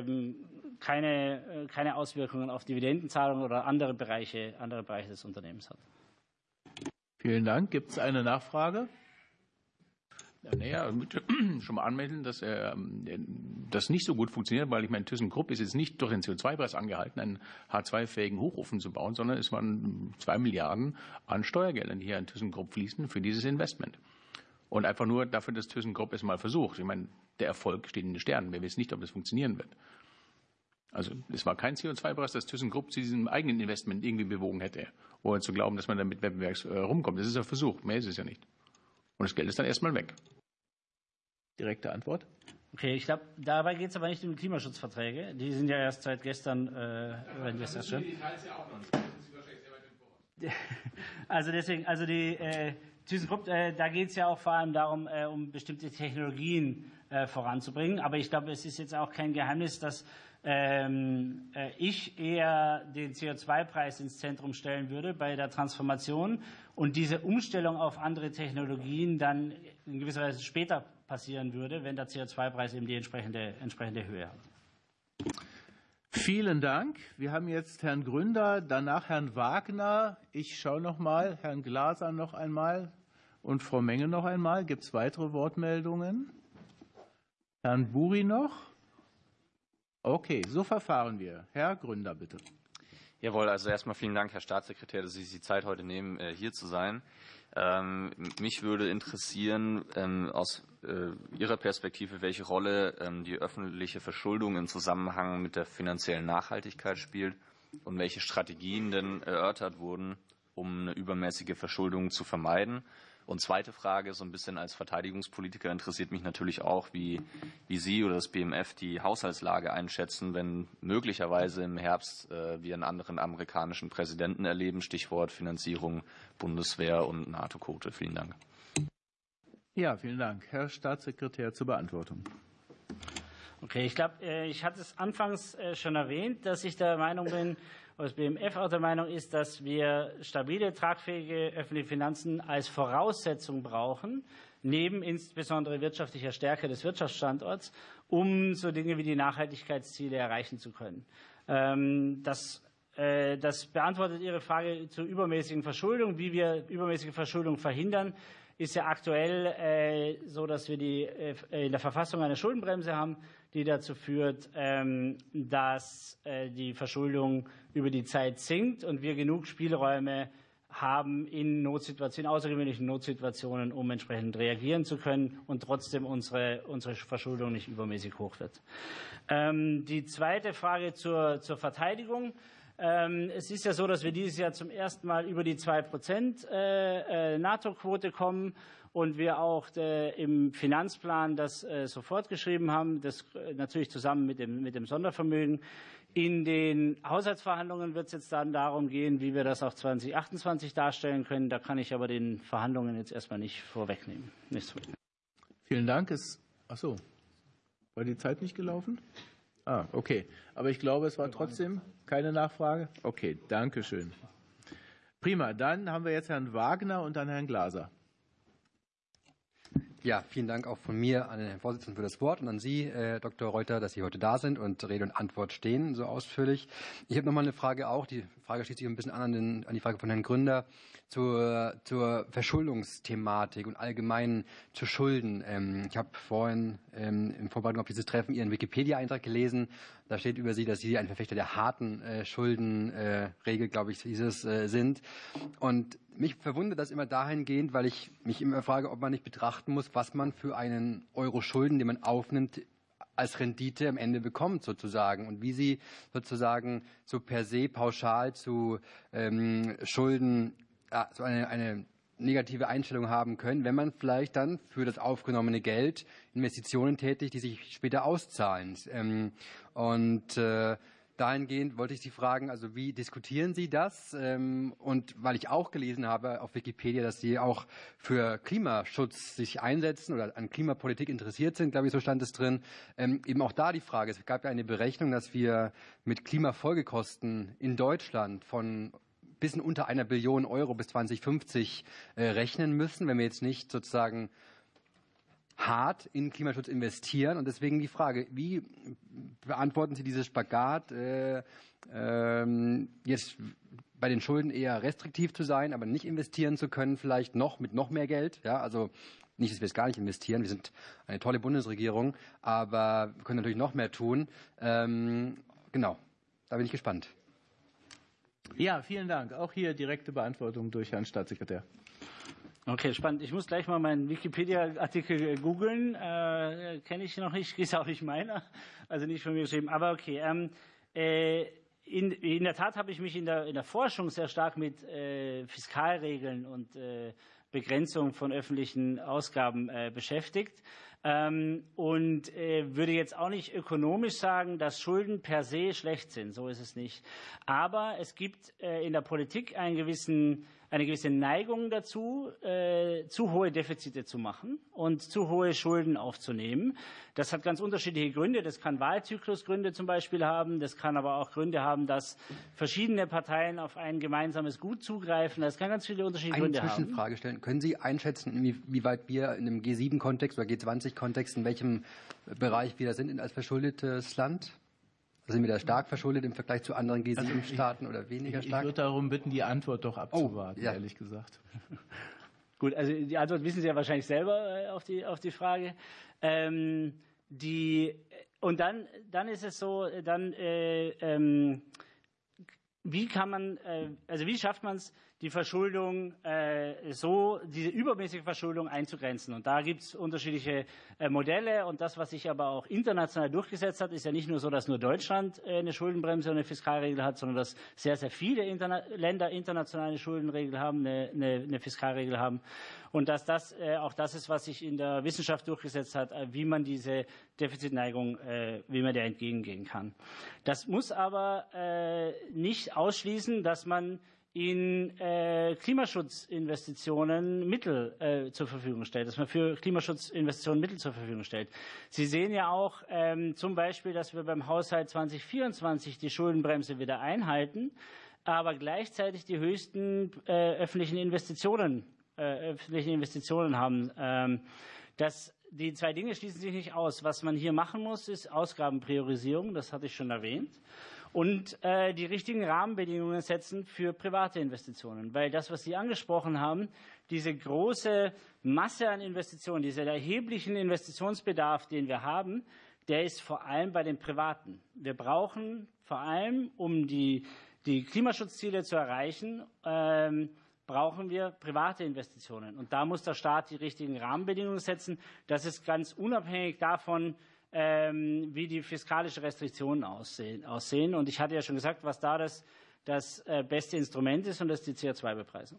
keine Auswirkungen auf Dividendenzahlungen oder andere Bereiche des Unternehmens hat. Vielen Dank. Gibt es eine Nachfrage? Naja, ich möchte schon mal anmelden, dass das nicht so gut funktioniert, weil ich meine, ThyssenKrupp ist jetzt nicht durch den CO2-Preis angehalten, einen H2-fähigen Hochofen zu bauen, sondern es waren 2 Milliarden an Steuergeldern, die hier an ThyssenKrupp fließen für dieses Investment. Und einfach nur dafür, dass ThyssenKrupp es mal versucht. Ich meine, der Erfolg steht in den Sternen. Wir wissen nicht, ob das funktionieren wird. Also es war kein CO2-Preis, dass ThyssenKrupp zu diesem eigenen Investment irgendwie bewogen hätte, ohne zu glauben, dass man damit wettbewerbs rumkommt. Das ist ein Versuch, mehr ist es ja nicht. Und das Geld ist dann erstmal weg. Direkte Antwort. Okay, ich glaube, dabei geht es aber nicht um die Klimaschutzverträge. Die sind ja erst seit gestern schon. Also deswegen, die ThyssenKrupp, da geht es ja auch vor allem darum, um bestimmte Technologien voranzubringen. Aber ich glaube, es ist jetzt auch kein Geheimnis, dass ich eher den CO2-Preis ins Zentrum stellen würde bei der Transformation und diese Umstellung auf andere Technologien dann in gewisser Weise später passieren würde, wenn der CO2-Preis eben die entsprechende Höhe hat. Vielen Dank. Wir haben jetzt Herrn Gründer, danach Herrn Wagner. Ich schaue noch mal, Herrn Glaser noch einmal und Frau Menge noch einmal. Gibt es weitere Wortmeldungen? Herrn Buri noch? Okay, so verfahren wir. Herr Gründer, bitte. Jawohl, also erstmal vielen Dank, Herr Staatssekretär, dass Sie sich die Zeit heute nehmen, hier zu sein. Mich würde interessieren, aus Ihrer Perspektive, welche Rolle die öffentliche Verschuldung im Zusammenhang mit der finanziellen Nachhaltigkeit spielt und welche Strategien denn erörtert wurden, um eine übermäßige Verschuldung zu vermeiden. Und zweite Frage, so ein bisschen als Verteidigungspolitiker interessiert mich natürlich auch, wie Sie oder das BMF die Haushaltslage einschätzen, wenn möglicherweise im Herbst wir einen anderen amerikanischen Präsidenten erleben, Stichwort Finanzierung, Bundeswehr und NATO-Quote. Vielen Dank. Ja, vielen Dank. Herr Staatssekretär zur Beantwortung. Okay, ich glaube, ich hatte es anfangs schon erwähnt, dass ich der Meinung bin, oder das BMF auch der Meinung ist, dass wir stabile, tragfähige öffentliche Finanzen als Voraussetzung brauchen, neben insbesondere wirtschaftlicher Stärke des Wirtschaftsstandorts, um so Dinge wie die Nachhaltigkeitsziele erreichen zu können. Das beantwortet Ihre Frage zur übermäßigen Verschuldung. Wie wir übermäßige Verschuldung verhindern, ist ja aktuell so, dass wir in der Verfassung eine Schuldenbremse haben, die dazu führt, dass die Verschuldung über die Zeit sinkt und wir genug Spielräume haben in Notsituationen, in außergewöhnlichen Notsituationen, um entsprechend reagieren zu können und trotzdem unsere Verschuldung nicht übermäßig hoch wird. Die zweite Frage zur Verteidigung. Es ist ja so, dass wir dieses Jahr zum ersten Mal über die 2% NATO-Quote kommen und wir auch im Finanzplan das so fortgeschrieben haben, das natürlich zusammen mit dem Sondervermögen. In den Haushaltsverhandlungen wird es jetzt dann darum gehen, wie wir das auch 2028 darstellen können. Da kann ich aber den Verhandlungen jetzt erstmal nicht vorwegnehmen. Vielen Dank. Achso, war die Zeit nicht gelaufen? Okay. Aber ich glaube, es war trotzdem keine Nachfrage. Okay, danke schön. Prima. Dann haben wir jetzt Herrn Wagner und dann Herrn Glaser. Ja, vielen Dank auch von mir an den Herrn Vorsitzenden für das Wort und an Sie, Dr. Reuter, dass Sie heute da sind und Rede und Antwort stehen, so ausführlich. Ich habe noch mal eine Frage auch. Die Frage schließt sich ein bisschen an die Frage von Herrn Gründer zur Verschuldungsthematik und allgemein zu Schulden. Ich habe vorhin in Vorbereitung auf dieses Treffen Ihren Wikipedia-Eintrag gelesen. Da steht über Sie, dass Sie ein Verfechter der harten Schuldenregel, glaube ich, sind. Und mich verwundert das immer dahingehend, weil ich mich immer frage, ob man nicht betrachten muss, was man für einen Euro Schulden, den man aufnimmt, als Rendite am Ende bekommt sozusagen und wie Sie sozusagen so per se pauschal zu Schulden so eine negative Einstellung haben können, wenn man vielleicht dann für das aufgenommene Geld Investitionen tätigt, die sich später auszahlen. Dahingehend wollte ich Sie fragen, also wie diskutieren Sie das? Und weil ich auch gelesen habe auf Wikipedia, dass Sie auch für Klimaschutz sich einsetzen oder an Klimapolitik interessiert sind, glaube ich, so stand es drin. Eben auch da die Frage, es gab ja eine Berechnung, dass wir mit Klimafolgekosten in Deutschland von bisschen unter 1 Billion Euro bis 2050 rechnen müssen, wenn wir jetzt nicht sozusagen hart in Klimaschutz investieren. Und deswegen die Frage, wie beantworten Sie dieses Spagat, jetzt bei den Schulden eher restriktiv zu sein, aber nicht investieren zu können, vielleicht mit noch mehr Geld? Ja, also nicht, dass wir es gar nicht investieren. Wir sind eine tolle Bundesregierung, aber wir können natürlich noch mehr tun. Genau, da bin ich gespannt. Ja, vielen Dank. Auch hier direkte Beantwortung durch Herrn Staatssekretär. Okay, spannend. Ich muss gleich mal meinen Wikipedia-Artikel googeln. Kenne ich noch nicht, ist auch nicht meiner, also nicht von mir geschrieben. Aber okay. In der Tat habe ich mich in der Forschung sehr stark mit Fiskalregeln und Begrenzung von öffentlichen Ausgaben beschäftigt. Und würde jetzt auch nicht ökonomisch sagen, dass Schulden per se schlecht sind. So ist es nicht. Aber es gibt in der Politik eine gewisse Neigung dazu, zu hohe Defizite zu machen und zu hohe Schulden aufzunehmen. Das hat ganz unterschiedliche Gründe. Das kann Wahlzyklusgründe zum Beispiel haben. Das kann aber auch Gründe haben, dass verschiedene Parteien auf ein gemeinsames Gut zugreifen. Das kann ganz viele unterschiedliche Gründe haben. Eine Zwischenfrage stellen. Können Sie einschätzen, wie weit wir in einem G7-Kontext oder G20-Kontext, in welchem Bereich wir da sind als verschuldetes Land? Sind wir da stark verschuldet im Vergleich zu anderen G7-Staaten oder weniger stark? Ich würde darum bitten, die Antwort doch abzuwarten, ehrlich gesagt. Gut, also die Antwort wissen Sie ja wahrscheinlich selber auf die Frage. Und dann ist es so, wie schafft man es, die Verschuldung diese übermäßige Verschuldung einzugrenzen? Und da gibt es unterschiedliche Modelle. Und das, was sich aber auch international durchgesetzt hat, ist ja nicht nur so, dass nur Deutschland eine Schuldenbremse und eine Fiskalregel hat, sondern dass sehr, sehr viele Länder internationale Schuldenregel haben, eine Fiskalregel haben. Und dass das auch das ist, was sich in der Wissenschaft durchgesetzt hat, wie man diese Defizitneigung, wie man der entgegengehen kann. Das muss aber nicht ausschließen, dass man in Klimaschutzinvestitionen Mittel zur Verfügung stellt, dass man für Klimaschutzinvestitionen Mittel zur Verfügung stellt. Sie sehen ja auch zum Beispiel, dass wir beim Haushalt 2024 die Schuldenbremse wieder einhalten, aber gleichzeitig die höchsten öffentlichen Investitionen haben. Die zwei Dinge schließen sich nicht aus. Was man hier machen muss, ist Ausgabenpriorisierung, das hatte ich schon erwähnt. Und die richtigen Rahmenbedingungen setzen für private Investitionen. Weil das, was Sie angesprochen haben, diese große Masse an Investitionen, dieser erheblichen Investitionsbedarf, den wir haben, der ist vor allem bei den Privaten. Wir brauchen vor allem, um die Klimaschutzziele zu erreichen, brauchen wir private Investitionen. Und da muss der Staat die richtigen Rahmenbedingungen setzen. Das ist ganz unabhängig davon, wie die fiskalischen Restriktionen aussehen. Und ich hatte ja schon gesagt, was da das beste Instrument ist, und das ist die CO2-Bepreisung.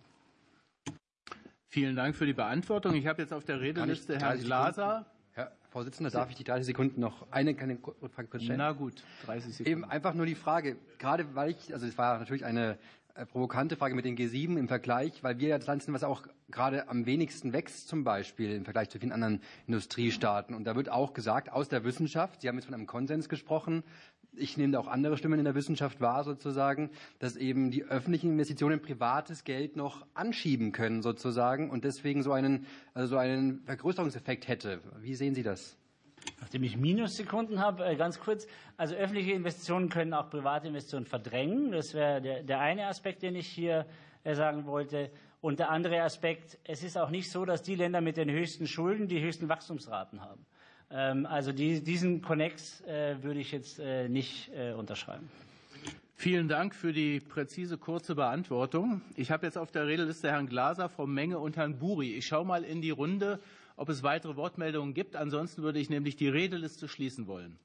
Vielen Dank für die Beantwortung. Ich habe jetzt auf der Redeliste Herrn Glaser. Herr Vorsitzender, darf ich die 30 Sekunden noch eine Frage kurz stellen? Na gut, 30 Sekunden. Eben einfach nur die Frage, gerade weil es war natürlich eine provokante Frage mit den G7 im Vergleich, weil wir ja das Land sind, was auch gerade am wenigsten wächst, zum Beispiel im Vergleich zu vielen anderen Industriestaaten. Und da wird auch gesagt, aus der Wissenschaft, Sie haben jetzt von einem Konsens gesprochen, ich nehme da auch andere Stimmen in der Wissenschaft wahr, sozusagen, dass eben die öffentlichen Investitionen privates Geld noch anschieben können, sozusagen, und deswegen so einen Vergrößerungseffekt hätte. Wie sehen Sie das? Nachdem ich Minussekunden habe, ganz kurz. Also öffentliche Investitionen können auch private Investitionen verdrängen. Das wäre der eine Aspekt, den ich hier sagen wollte. Und der andere Aspekt, es ist auch nicht so, dass die Länder mit den höchsten Schulden die höchsten Wachstumsraten haben. Also diesen Konnex würde ich jetzt nicht unterschreiben. Vielen Dank für die präzise, kurze Beantwortung. Ich habe jetzt auf der Redeliste Herrn Glaser, Frau Menge und Herrn Buri. Ich schaue mal in die Runde, ob es weitere Wortmeldungen gibt. Ansonsten würde ich nämlich die Redeliste schließen wollen.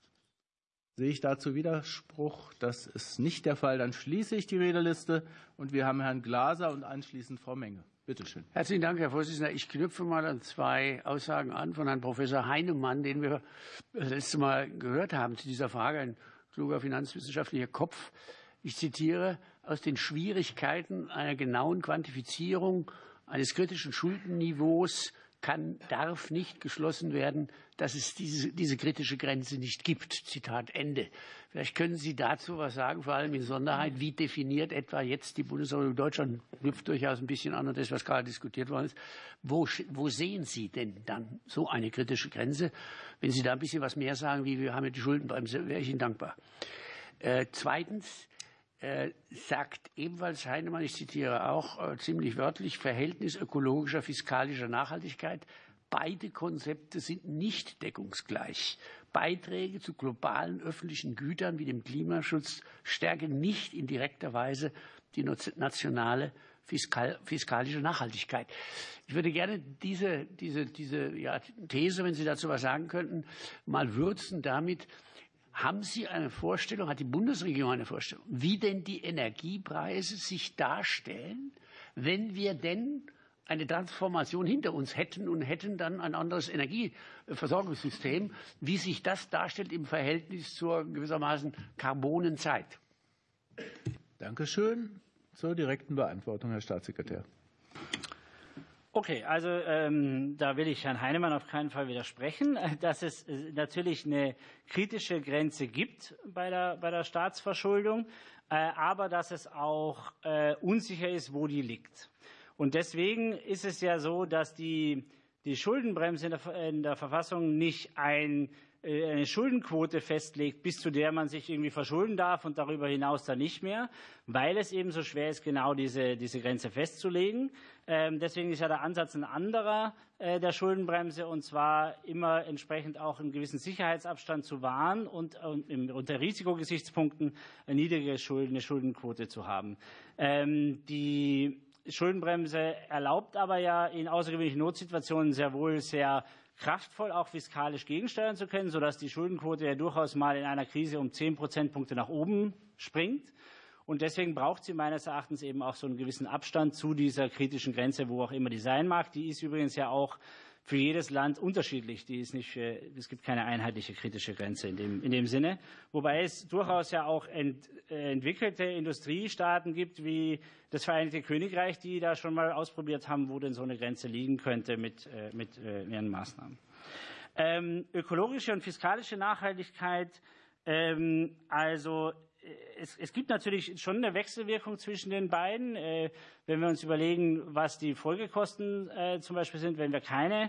Sehe ich dazu Widerspruch? Das ist nicht der Fall. Dann schließe ich die Redeliste und wir haben Herrn Glaser und anschließend Frau Menge. Bitte schön. Herzlichen Dank, Herr Vorsitzender. Ich knüpfe mal an zwei Aussagen an von Herrn Professor Heinemann, den wir das letzte Mal gehört haben zu dieser Frage. Ein kluger finanzwissenschaftlicher Kopf. Ich zitiere: Aus den Schwierigkeiten einer genauen Quantifizierung eines kritischen Schuldenniveaus darf nicht geschlossen werden, dass es diese kritische Grenze nicht gibt. Zitat Ende. Vielleicht können Sie dazu was sagen, vor allem in Sonderheit, wie definiert etwa jetzt die Bundesrepublik Deutschland, knüpft durchaus ein bisschen an das, was gerade diskutiert worden ist. Wo sehen Sie denn dann so eine kritische Grenze? Wenn Sie da ein bisschen was mehr sagen, wie wir haben ja die Schuldenbremse, wäre ich Ihnen dankbar. Zweitens sagt ebenfalls Heinemann, ich zitiere auch ziemlich wörtlich, Verhältnis ökologischer, fiskalischer Nachhaltigkeit. Beide Konzepte sind nicht deckungsgleich. Beiträge zu globalen öffentlichen Gütern wie dem Klimaschutz stärken nicht in direkter Weise die nationale fiskalische Nachhaltigkeit. Ich würde gerne diese These, wenn Sie dazu was sagen könnten, mal würzen damit. Haben Sie eine Vorstellung, hat die Bundesregierung eine Vorstellung, wie denn die Energiepreise sich darstellen, wenn wir denn eine Transformation hinter uns hätten und hätten dann ein anderes Energieversorgungssystem, wie sich das darstellt im Verhältnis zur gewissermaßen karbonen Zeit? Dankeschön. Zur direkten Beantwortung, Herr Staatssekretär. Okay, also da will ich Herrn Heinemann auf keinen Fall widersprechen, dass es natürlich eine kritische Grenze gibt bei der Staatsverschuldung, aber dass es auch unsicher ist, wo die liegt. Und deswegen ist es ja so, dass die Schuldenbremse in der Verfassung nicht eine Schuldenquote festlegt, bis zu der man sich irgendwie verschulden darf und darüber hinaus dann nicht mehr, weil es eben so schwer ist, genau diese Grenze festzulegen. Deswegen ist ja der Ansatz ein anderer der Schuldenbremse, und zwar immer entsprechend auch einen gewissen Sicherheitsabstand zu wahren und unter Risikogesichtspunkten eine niedrige Schuldenquote zu haben. Die Schuldenbremse erlaubt aber ja in außergewöhnlichen Notsituationen sehr wohl sehr kraftvoll auch fiskalisch gegensteuern zu können, sodass die Schuldenquote ja durchaus mal in einer Krise um 10 Prozentpunkte nach oben springt. Und deswegen braucht sie meines Erachtens eben auch so einen gewissen Abstand zu dieser kritischen Grenze, wo auch immer die sein mag. Die ist übrigens ja auch für jedes Land unterschiedlich. Es gibt keine einheitliche kritische Grenze in dem Sinne. Wobei es durchaus ja auch entwickelte Industriestaaten gibt, wie das Vereinigte Königreich, die da schon mal ausprobiert haben, wo denn so eine Grenze liegen könnte mit ihren Maßnahmen. Ökologische und fiskalische Nachhaltigkeit, es gibt natürlich schon eine Wechselwirkung zwischen den beiden. Wenn wir uns überlegen, was die Folgekosten zum Beispiel sind, wenn wir keine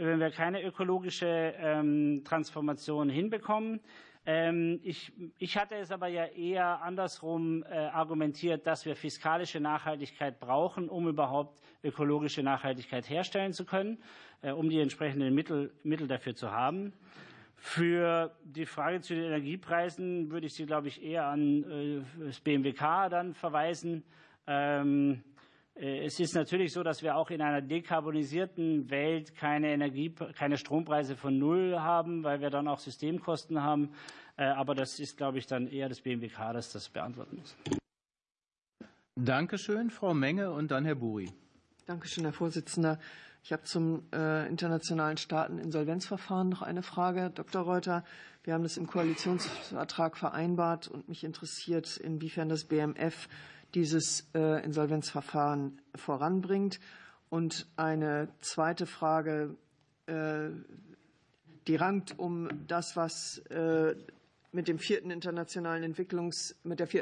ökologische Transformation hinbekommen. Ich hatte es aber ja eher andersrum argumentiert, dass wir fiskalische Nachhaltigkeit brauchen, um überhaupt ökologische Nachhaltigkeit herstellen zu können, um die entsprechenden Mittel dafür zu haben. Für die Frage zu den Energiepreisen würde ich Sie, glaube ich, eher an das BMWK dann verweisen. Es ist natürlich so, dass wir auch in einer dekarbonisierten Welt keine Strompreise von null haben, weil wir dann auch Systemkosten haben. Aber das ist, glaube ich, dann eher das BMWK, das das beantworten muss. Dankeschön, Frau Menge, und dann Herr Buri. Dankeschön, Herr Vorsitzender. Ich habe zum internationalen Staateninsolvenzverfahren noch eine Frage, Herr Dr. Reuter. Wir haben das im Koalitionsvertrag vereinbart und mich interessiert, inwiefern das BMF dieses Insolvenzverfahren voranbringt. Und eine zweite Frage, die rankt um das, was mit der vierten internationalen Entwicklungs-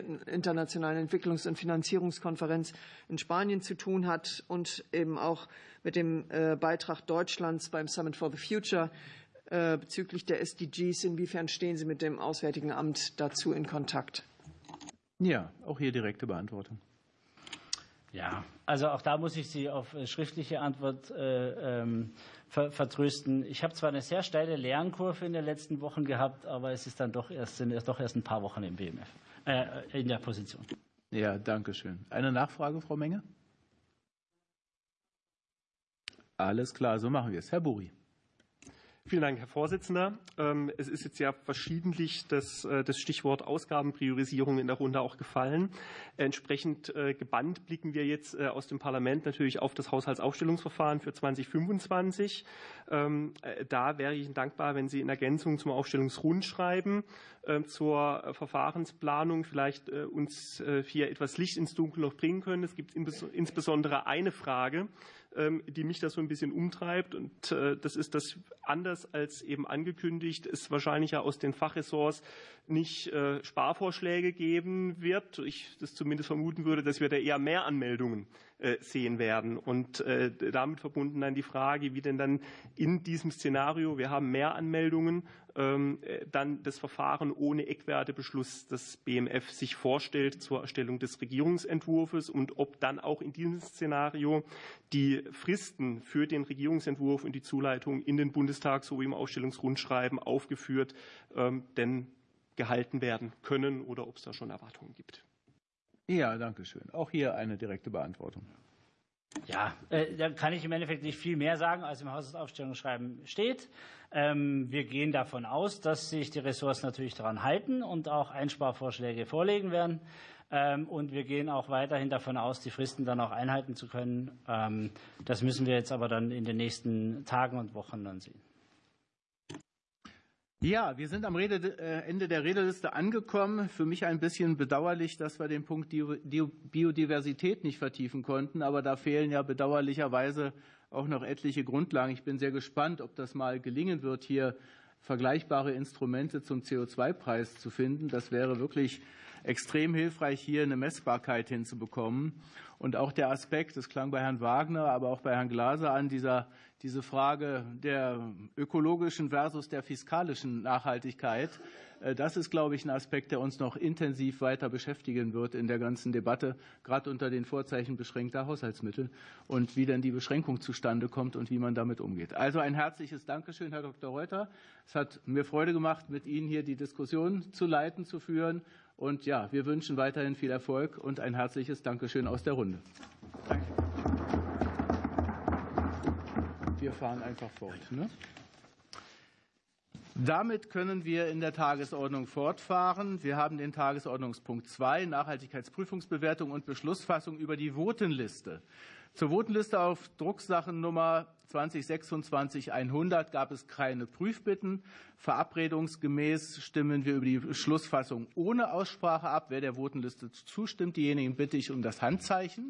und Finanzierungskonferenz in Spanien zu tun hat und eben auch mit dem Beitrag Deutschlands beim Summit for the Future bezüglich der SDGs. Inwiefern stehen Sie mit dem Auswärtigen Amt dazu in Kontakt? Ja, auch hier direkte Beantwortung. Ja, also auch da muss ich Sie auf schriftliche Antwort vertrösten. Ich habe zwar eine sehr steile Lernkurve in den letzten Wochen gehabt, aber es ist dann sind erst ein paar Wochen im BMF, in der Position. Ja, danke schön. Eine Nachfrage, Frau Menge? Alles klar, so machen wir es. Herr Buri. Vielen Dank, Herr Vorsitzender. Es ist jetzt ja verschiedentlich das Stichwort Ausgabenpriorisierung in der Runde auch gefallen. Entsprechend gebannt blicken wir jetzt aus dem Parlament natürlich auf das Haushaltsaufstellungsverfahren für 2025. Da wäre ich Ihnen dankbar, wenn Sie in Ergänzung zum Aufstellungsrundschreiben zur Verfahrensplanung vielleicht uns hier etwas Licht ins Dunkel noch bringen können. Es gibt insbesondere eine Frage, die mich da so ein bisschen umtreibt. Und das ist, dass anders als eben angekündigt, es wahrscheinlich ja aus den Fachressorts nicht Sparvorschläge geben wird. Ich das zumindest vermuten würde, dass wir da eher mehr Anmeldungen sehen werden. Und damit verbunden dann die Frage, wie denn dann in diesem Szenario, wir haben mehr Anmeldungen, dann das Verfahren ohne Eckwertebeschluss des BMF sich vorstellt zur Erstellung des Regierungsentwurfs und ob dann auch in diesem Szenario die Fristen für den Regierungsentwurf und die Zuleitung in den Bundestag sowie im Aufstellungsrundschreiben aufgeführt denn gehalten werden können oder ob es da schon Erwartungen gibt. Ja, danke schön. Auch hier eine direkte Beantwortung. Ja, da kann ich im Endeffekt nicht viel mehr sagen, als im Haushaltsaufstellungsschreiben steht. Wir gehen davon aus, dass sich die Ressorts natürlich daran halten und auch Einsparvorschläge vorlegen werden. Und wir gehen auch weiterhin davon aus, die Fristen dann auch einhalten zu können. Das müssen wir jetzt aber dann in den nächsten Tagen und Wochen dann sehen. Ja, wir sind am Ende der Redeliste angekommen. Für mich ein bisschen bedauerlich, dass wir den Punkt Biodiversität nicht vertiefen konnten. Aber da fehlen ja bedauerlicherweise auch noch etliche Grundlagen. Ich bin sehr gespannt, ob das mal gelingen wird, hier vergleichbare Instrumente zum CO2-Preis zu finden. Das wäre wirklich extrem hilfreich, hier eine Messbarkeit hinzubekommen. Und auch der Aspekt, das klang bei Herrn Wagner, aber auch bei Herrn Glaser an, diese Frage der ökologischen versus der fiskalischen Nachhaltigkeit, das ist, glaube ich, ein Aspekt, der uns noch intensiv weiter beschäftigen wird in der ganzen Debatte, gerade unter den Vorzeichen beschränkter Haushaltsmittel und wie denn die Beschränkung zustande kommt und wie man damit umgeht. Also ein herzliches Dankeschön, Herr Dr. Reuter. Es hat mir Freude gemacht, mit Ihnen hier die Diskussion zu leiten, zu führen. Und ja, wir wünschen weiterhin viel Erfolg und ein herzliches Dankeschön aus der Runde. Danke. Wir fahren einfach fort. Ne? Damit können wir in der Tagesordnung fortfahren. Wir haben den Tagesordnungspunkt 2, Nachhaltigkeitsprüfungsbewertung und Beschlussfassung über die Votenliste. Zur Votenliste auf Drucksachennummer 2026-100 gab es keine Prüfbitten. Verabredungsgemäß stimmen wir über die Beschlussfassung ohne Aussprache ab. Wer der Votenliste zustimmt, diejenigen bitte ich um das Handzeichen.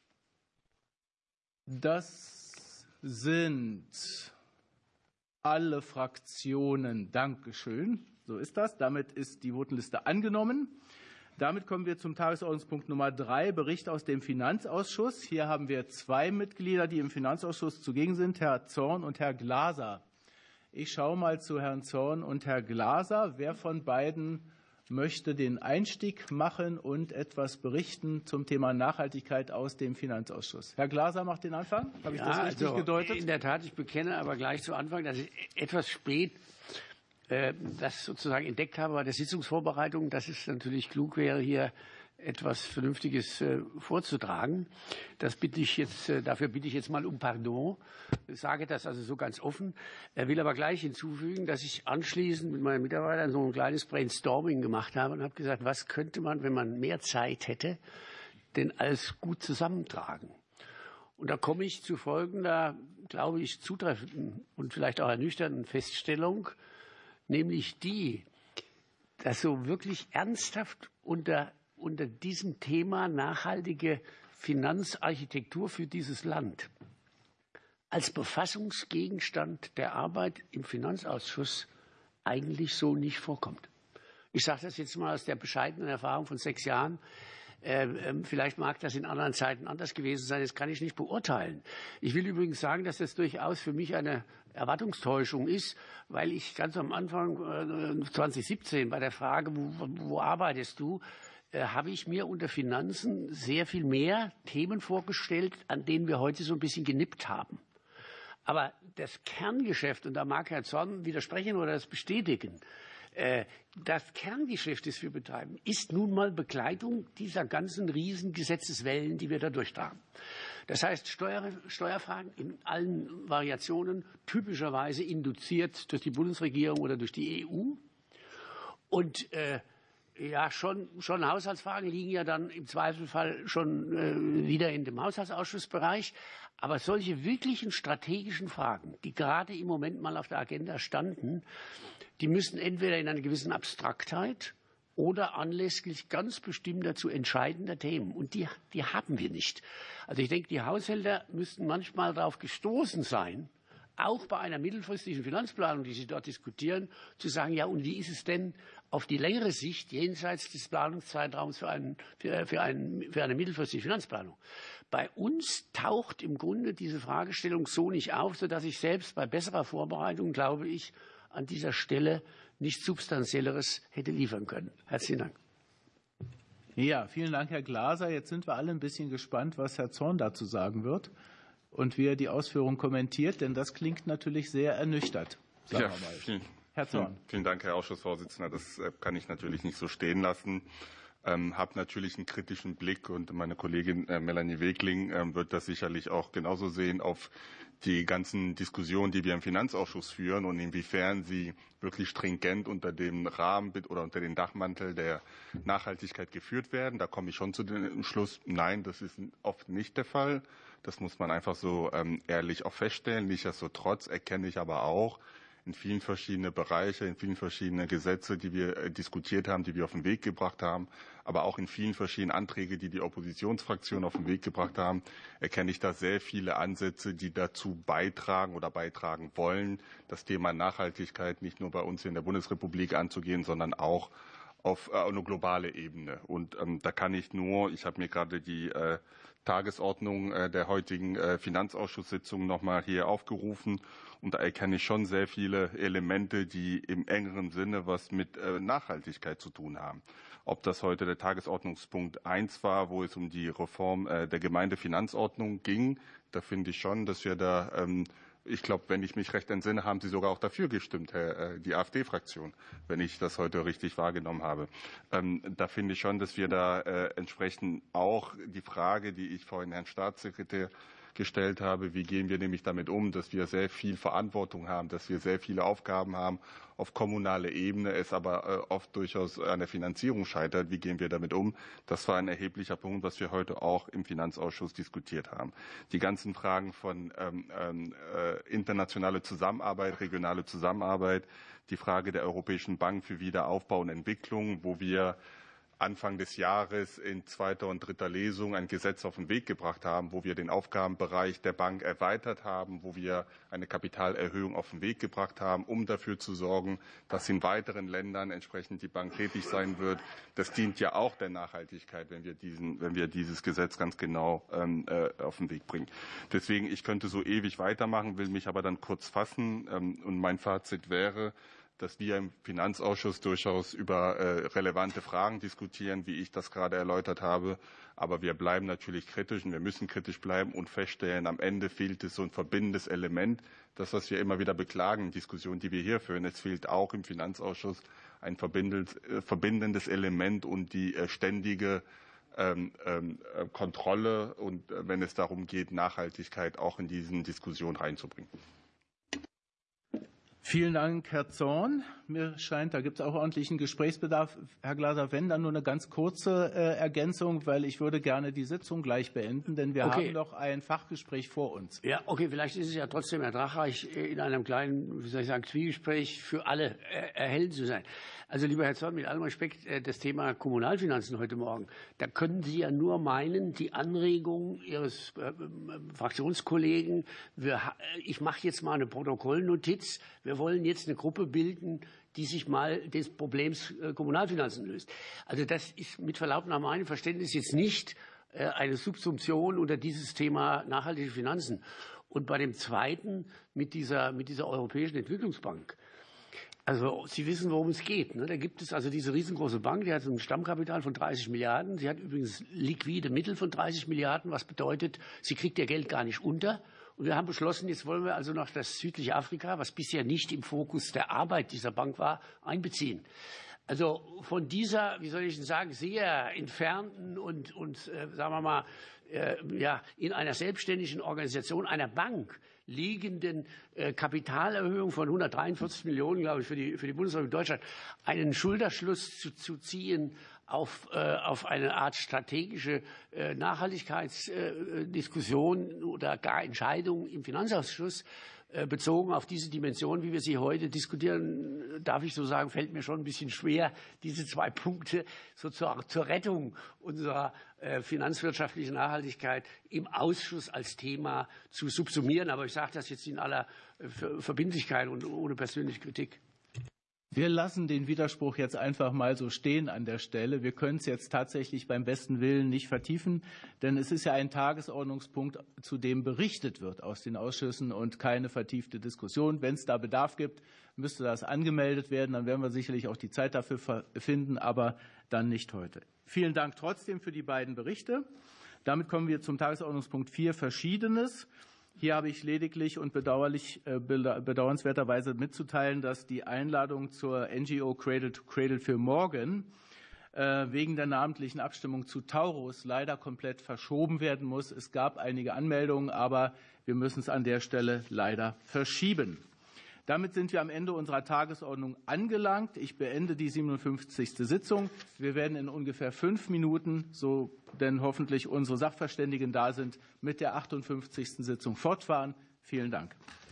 Das sind alle Fraktionen. Dankeschön. So ist das. Damit ist die Votenliste angenommen. Damit kommen wir zum Tagesordnungspunkt Nummer 3, Bericht aus dem Finanzausschuss. Hier haben wir zwei Mitglieder, die im Finanzausschuss zugegen sind, Herr Zorn und Herr Glaser. Ich schaue mal zu Herrn Zorn und Herr Glaser. Wer von beiden möchte den Einstieg machen und etwas berichten zum Thema Nachhaltigkeit aus dem Finanzausschuss? Herr Glaser macht den Anfang. Habe ich das richtig gedeutet? In der Tat, ich bekenne aber gleich zu Anfang, dass ich etwas spät das sozusagen entdeckt habe bei der Sitzungsvorbereitung, dass es natürlich klug wäre, hier etwas Vernünftiges vorzutragen. Dafür bitte ich jetzt mal um Pardon. Ich sage das also so ganz offen. Will aber gleich hinzufügen, dass ich anschließend mit meinen Mitarbeitern so ein kleines Brainstorming gemacht habe und habe gesagt, was könnte man, wenn man mehr Zeit hätte, denn alles gut zusammentragen. Und da komme ich zu folgender, glaube ich, zutreffenden und vielleicht auch ernüchternden Feststellung, nämlich die, dass so wirklich ernsthaft unter diesem Thema nachhaltige Finanzarchitektur für dieses Land als Befassungsgegenstand der Arbeit im Finanzausschuss eigentlich so nicht vorkommt. Ich sage das jetzt mal aus der bescheidenen Erfahrung von 6 Jahren. Vielleicht mag das in anderen Zeiten anders gewesen sein, das kann ich nicht beurteilen. Ich will übrigens sagen, dass das durchaus für mich eine Erwartungstäuschung ist, weil ich ganz am Anfang 2017 bei der Frage, wo arbeitest du, habe ich mir unter Finanzen sehr viel mehr Themen vorgestellt, an denen wir heute so ein bisschen genippt haben. Aber das Kerngeschäft, und da mag Herr Zorn widersprechen oder das bestätigen, das Kerngeschäft, das wir betreiben, ist nun mal Begleitung dieser ganzen Riesengesetzeswellen, die wir da durchtragen. Das heißt, Steuerfragen in allen Variationen, typischerweise induziert durch die Bundesregierung oder durch die EU. Und ja, schon Haushaltsfragen liegen ja dann im Zweifelfall schon wieder in dem Haushaltsausschussbereich. Aber solche wirklichen strategischen Fragen, die gerade im Moment mal auf der Agenda standen, die müssen entweder in einer gewissen Abstraktheit oder anlässlich ganz bestimmter zu entscheidender Themen. Und die haben wir nicht. Also ich denke, die Haushälter müssten manchmal darauf gestoßen sein, auch bei einer mittelfristigen Finanzplanung, die Sie dort diskutieren, zu sagen, ja, und wie ist es denn auf die längere Sicht jenseits des Planungszeitraums für eine mittelfristige Finanzplanung? Bei uns taucht im Grunde diese Fragestellung so nicht auf, sodass ich selbst bei besserer Vorbereitung, glaube ich, an dieser Stelle nichts Substanzielleres hätte liefern können. Herzlichen Dank. Ja, vielen Dank, Herr Glaser. Jetzt sind wir alle ein bisschen gespannt, was Herr Zorn dazu sagen wird und wie er die Ausführungen kommentiert, denn das klingt natürlich sehr ernüchtert. Sagen wir mal. Herr Zorn. Vielen Dank, Herr Ausschussvorsitzender. Das kann ich natürlich nicht so stehen lassen. Habe natürlich einen kritischen Blick und meine Kollegin Melanie Wegling wird das sicherlich auch genauso sehen auf die ganzen Diskussionen, die wir im Finanzausschuss führen und inwiefern sie wirklich stringent unter dem Rahmen oder unter den Dachmantel der Nachhaltigkeit geführt werden. Da komme ich schon zu dem Schluss, nein, das ist oft nicht der Fall. Das muss man einfach so ehrlich auch feststellen. Nichtsdestotrotz erkenne ich aber auch, in vielen verschiedene Bereiche, in vielen verschiedene Gesetze, die wir diskutiert haben, die wir auf den Weg gebracht haben, aber auch in vielen verschiedenen Anträgen, die die Oppositionsfraktionen auf den Weg gebracht haben, erkenne ich da sehr viele Ansätze, die dazu beitragen oder beitragen wollen, das Thema Nachhaltigkeit nicht nur bei uns hier in der Bundesrepublik anzugehen, sondern auch auf eine globale Ebene. Und da kann ich habe mir gerade die Tagesordnung der heutigen Finanzausschusssitzung nochmal hier aufgerufen. Und da erkenne ich schon sehr viele Elemente, die im engeren Sinne was mit Nachhaltigkeit zu tun haben. Ob das heute der Tagesordnungspunkt 1 war, wo es um die Reform der Gemeindefinanzordnung ging, da finde ich schon, dass wir da, ich glaube, wenn ich mich recht entsinne, haben Sie sogar auch dafür gestimmt, die AfD-Fraktion, wenn ich das heute richtig wahrgenommen habe. Da finde ich schon, dass wir da entsprechend auch die Frage, die ich vorhin Herrn Staatssekretär gestellt habe, wie gehen wir nämlich damit um, dass wir sehr viel Verantwortung haben, dass wir sehr viele Aufgaben haben auf kommunaler Ebene, es aber oft durchaus an der Finanzierung scheitert. Wie gehen wir damit um? Das war ein erheblicher Punkt, was wir heute auch im Finanzausschuss diskutiert haben. Die ganzen Fragen von internationale Zusammenarbeit, regionale Zusammenarbeit, die Frage der Europäischen Bank für Wiederaufbau und Entwicklung, wo wir Anfang des Jahres in zweiter und dritter Lesung ein Gesetz auf den Weg gebracht haben, wo wir den Aufgabenbereich der Bank erweitert haben, wo wir eine Kapitalerhöhung auf den Weg gebracht haben, um dafür zu sorgen, dass in weiteren Ländern entsprechend die Bank tätig sein wird. Das dient ja auch der Nachhaltigkeit, wenn wir dieses Gesetz ganz genau auf den Weg bringen. Deswegen, ich könnte so ewig weitermachen, will mich aber dann kurz fassen. Und mein Fazit wäre, dass wir im Finanzausschuss durchaus über relevante Fragen diskutieren, wie ich das gerade erläutert habe. Aber wir bleiben natürlich kritisch und wir müssen kritisch bleiben und feststellen, am Ende fehlt es so ein verbindendes Element. Das, was wir immer wieder beklagen, Diskussionen, die wir hier führen, es fehlt auch im Finanzausschuss ein verbindendes Element und die ständige Kontrolle und wenn es darum geht, Nachhaltigkeit auch in diesen Diskussionen reinzubringen. Vielen Dank, Herr Zorn. Mir scheint, da gibt es auch ordentlichen Gesprächsbedarf. Herr Glaser, wenn, dann nur eine ganz kurze Ergänzung, weil ich würde gerne die Sitzung gleich beenden, denn wir haben noch ein Fachgespräch vor uns. Ja, okay, vielleicht ist es ja trotzdem ertragreich, in einem kleinen, wie soll ich sagen, Zwiegespräch für alle erhellend zu sein. Also, lieber Herr Zorn, mit allem Respekt, das Thema Kommunalfinanzen heute Morgen, da können Sie ja nur meinen, die Anregung Ihres Fraktionskollegen, ich mache jetzt mal eine Protokollnotiz, wir wollen jetzt eine Gruppe bilden, die sich mal des Problems Kommunalfinanzen löst. Also das ist mit Verlaub nach meinem Verständnis jetzt nicht eine Subsumption unter dieses Thema nachhaltige Finanzen. Und bei dem zweiten mit dieser Europäischen Entwicklungsbank. Also Sie wissen, worum es geht. Ne? Da gibt es also diese riesengroße Bank, die hat ein Stammkapital von 30 Milliarden. Sie hat übrigens liquide Mittel von 30 Milliarden, was bedeutet, sie kriegt ihr Geld gar nicht unter. Und wir haben beschlossen, jetzt wollen wir also noch das südliche Afrika, was bisher nicht im Fokus der Arbeit dieser Bank war, einbeziehen. Also von dieser, wie soll ich denn sagen, sehr entfernten und sagen wir mal, in einer selbstständigen Organisation einer Bank liegenden Kapitalerhöhung von 143 Millionen, glaube ich, für die Bundesrepublik Deutschland, einen Schulterschluss zu ziehen auf eine Art strategische Nachhaltigkeitsdiskussion oder gar Entscheidung im Finanzausschuss bezogen auf diese Dimension, wie wir sie heute diskutieren, darf ich so sagen, fällt mir schon ein bisschen schwer, diese zwei Punkte so zur Rettung unserer finanzwirtschaftlichen Nachhaltigkeit im Ausschuss als Thema zu subsumieren. Aber ich sage das jetzt in aller Verbindlichkeit und ohne persönliche Kritik. Wir lassen den Widerspruch jetzt einfach mal so stehen an der Stelle. Wir können es jetzt tatsächlich beim besten Willen nicht vertiefen, denn es ist ja ein Tagesordnungspunkt, zu dem berichtet wird aus den Ausschüssen und keine vertiefte Diskussion. Wenn es da Bedarf gibt, müsste das angemeldet werden. Dann werden wir sicherlich auch die Zeit dafür finden, aber dann nicht heute. Vielen Dank trotzdem für die beiden Berichte. Damit kommen wir zum Tagesordnungspunkt 4, Verschiedenes. Hier habe ich lediglich und bedauernswerterweise mitzuteilen, dass die Einladung zur NGO Cradle to Cradle für morgen wegen der namentlichen Abstimmung zu Taurus leider komplett verschoben werden muss. Es gab einige Anmeldungen, aber wir müssen es an der Stelle leider verschieben. Damit sind wir am Ende unserer Tagesordnung angelangt. Ich beende die 57. Sitzung. Wir werden in ungefähr 5 Minuten, so denn hoffentlich unsere Sachverständigen da sind, mit der 58. Sitzung fortfahren. Vielen Dank.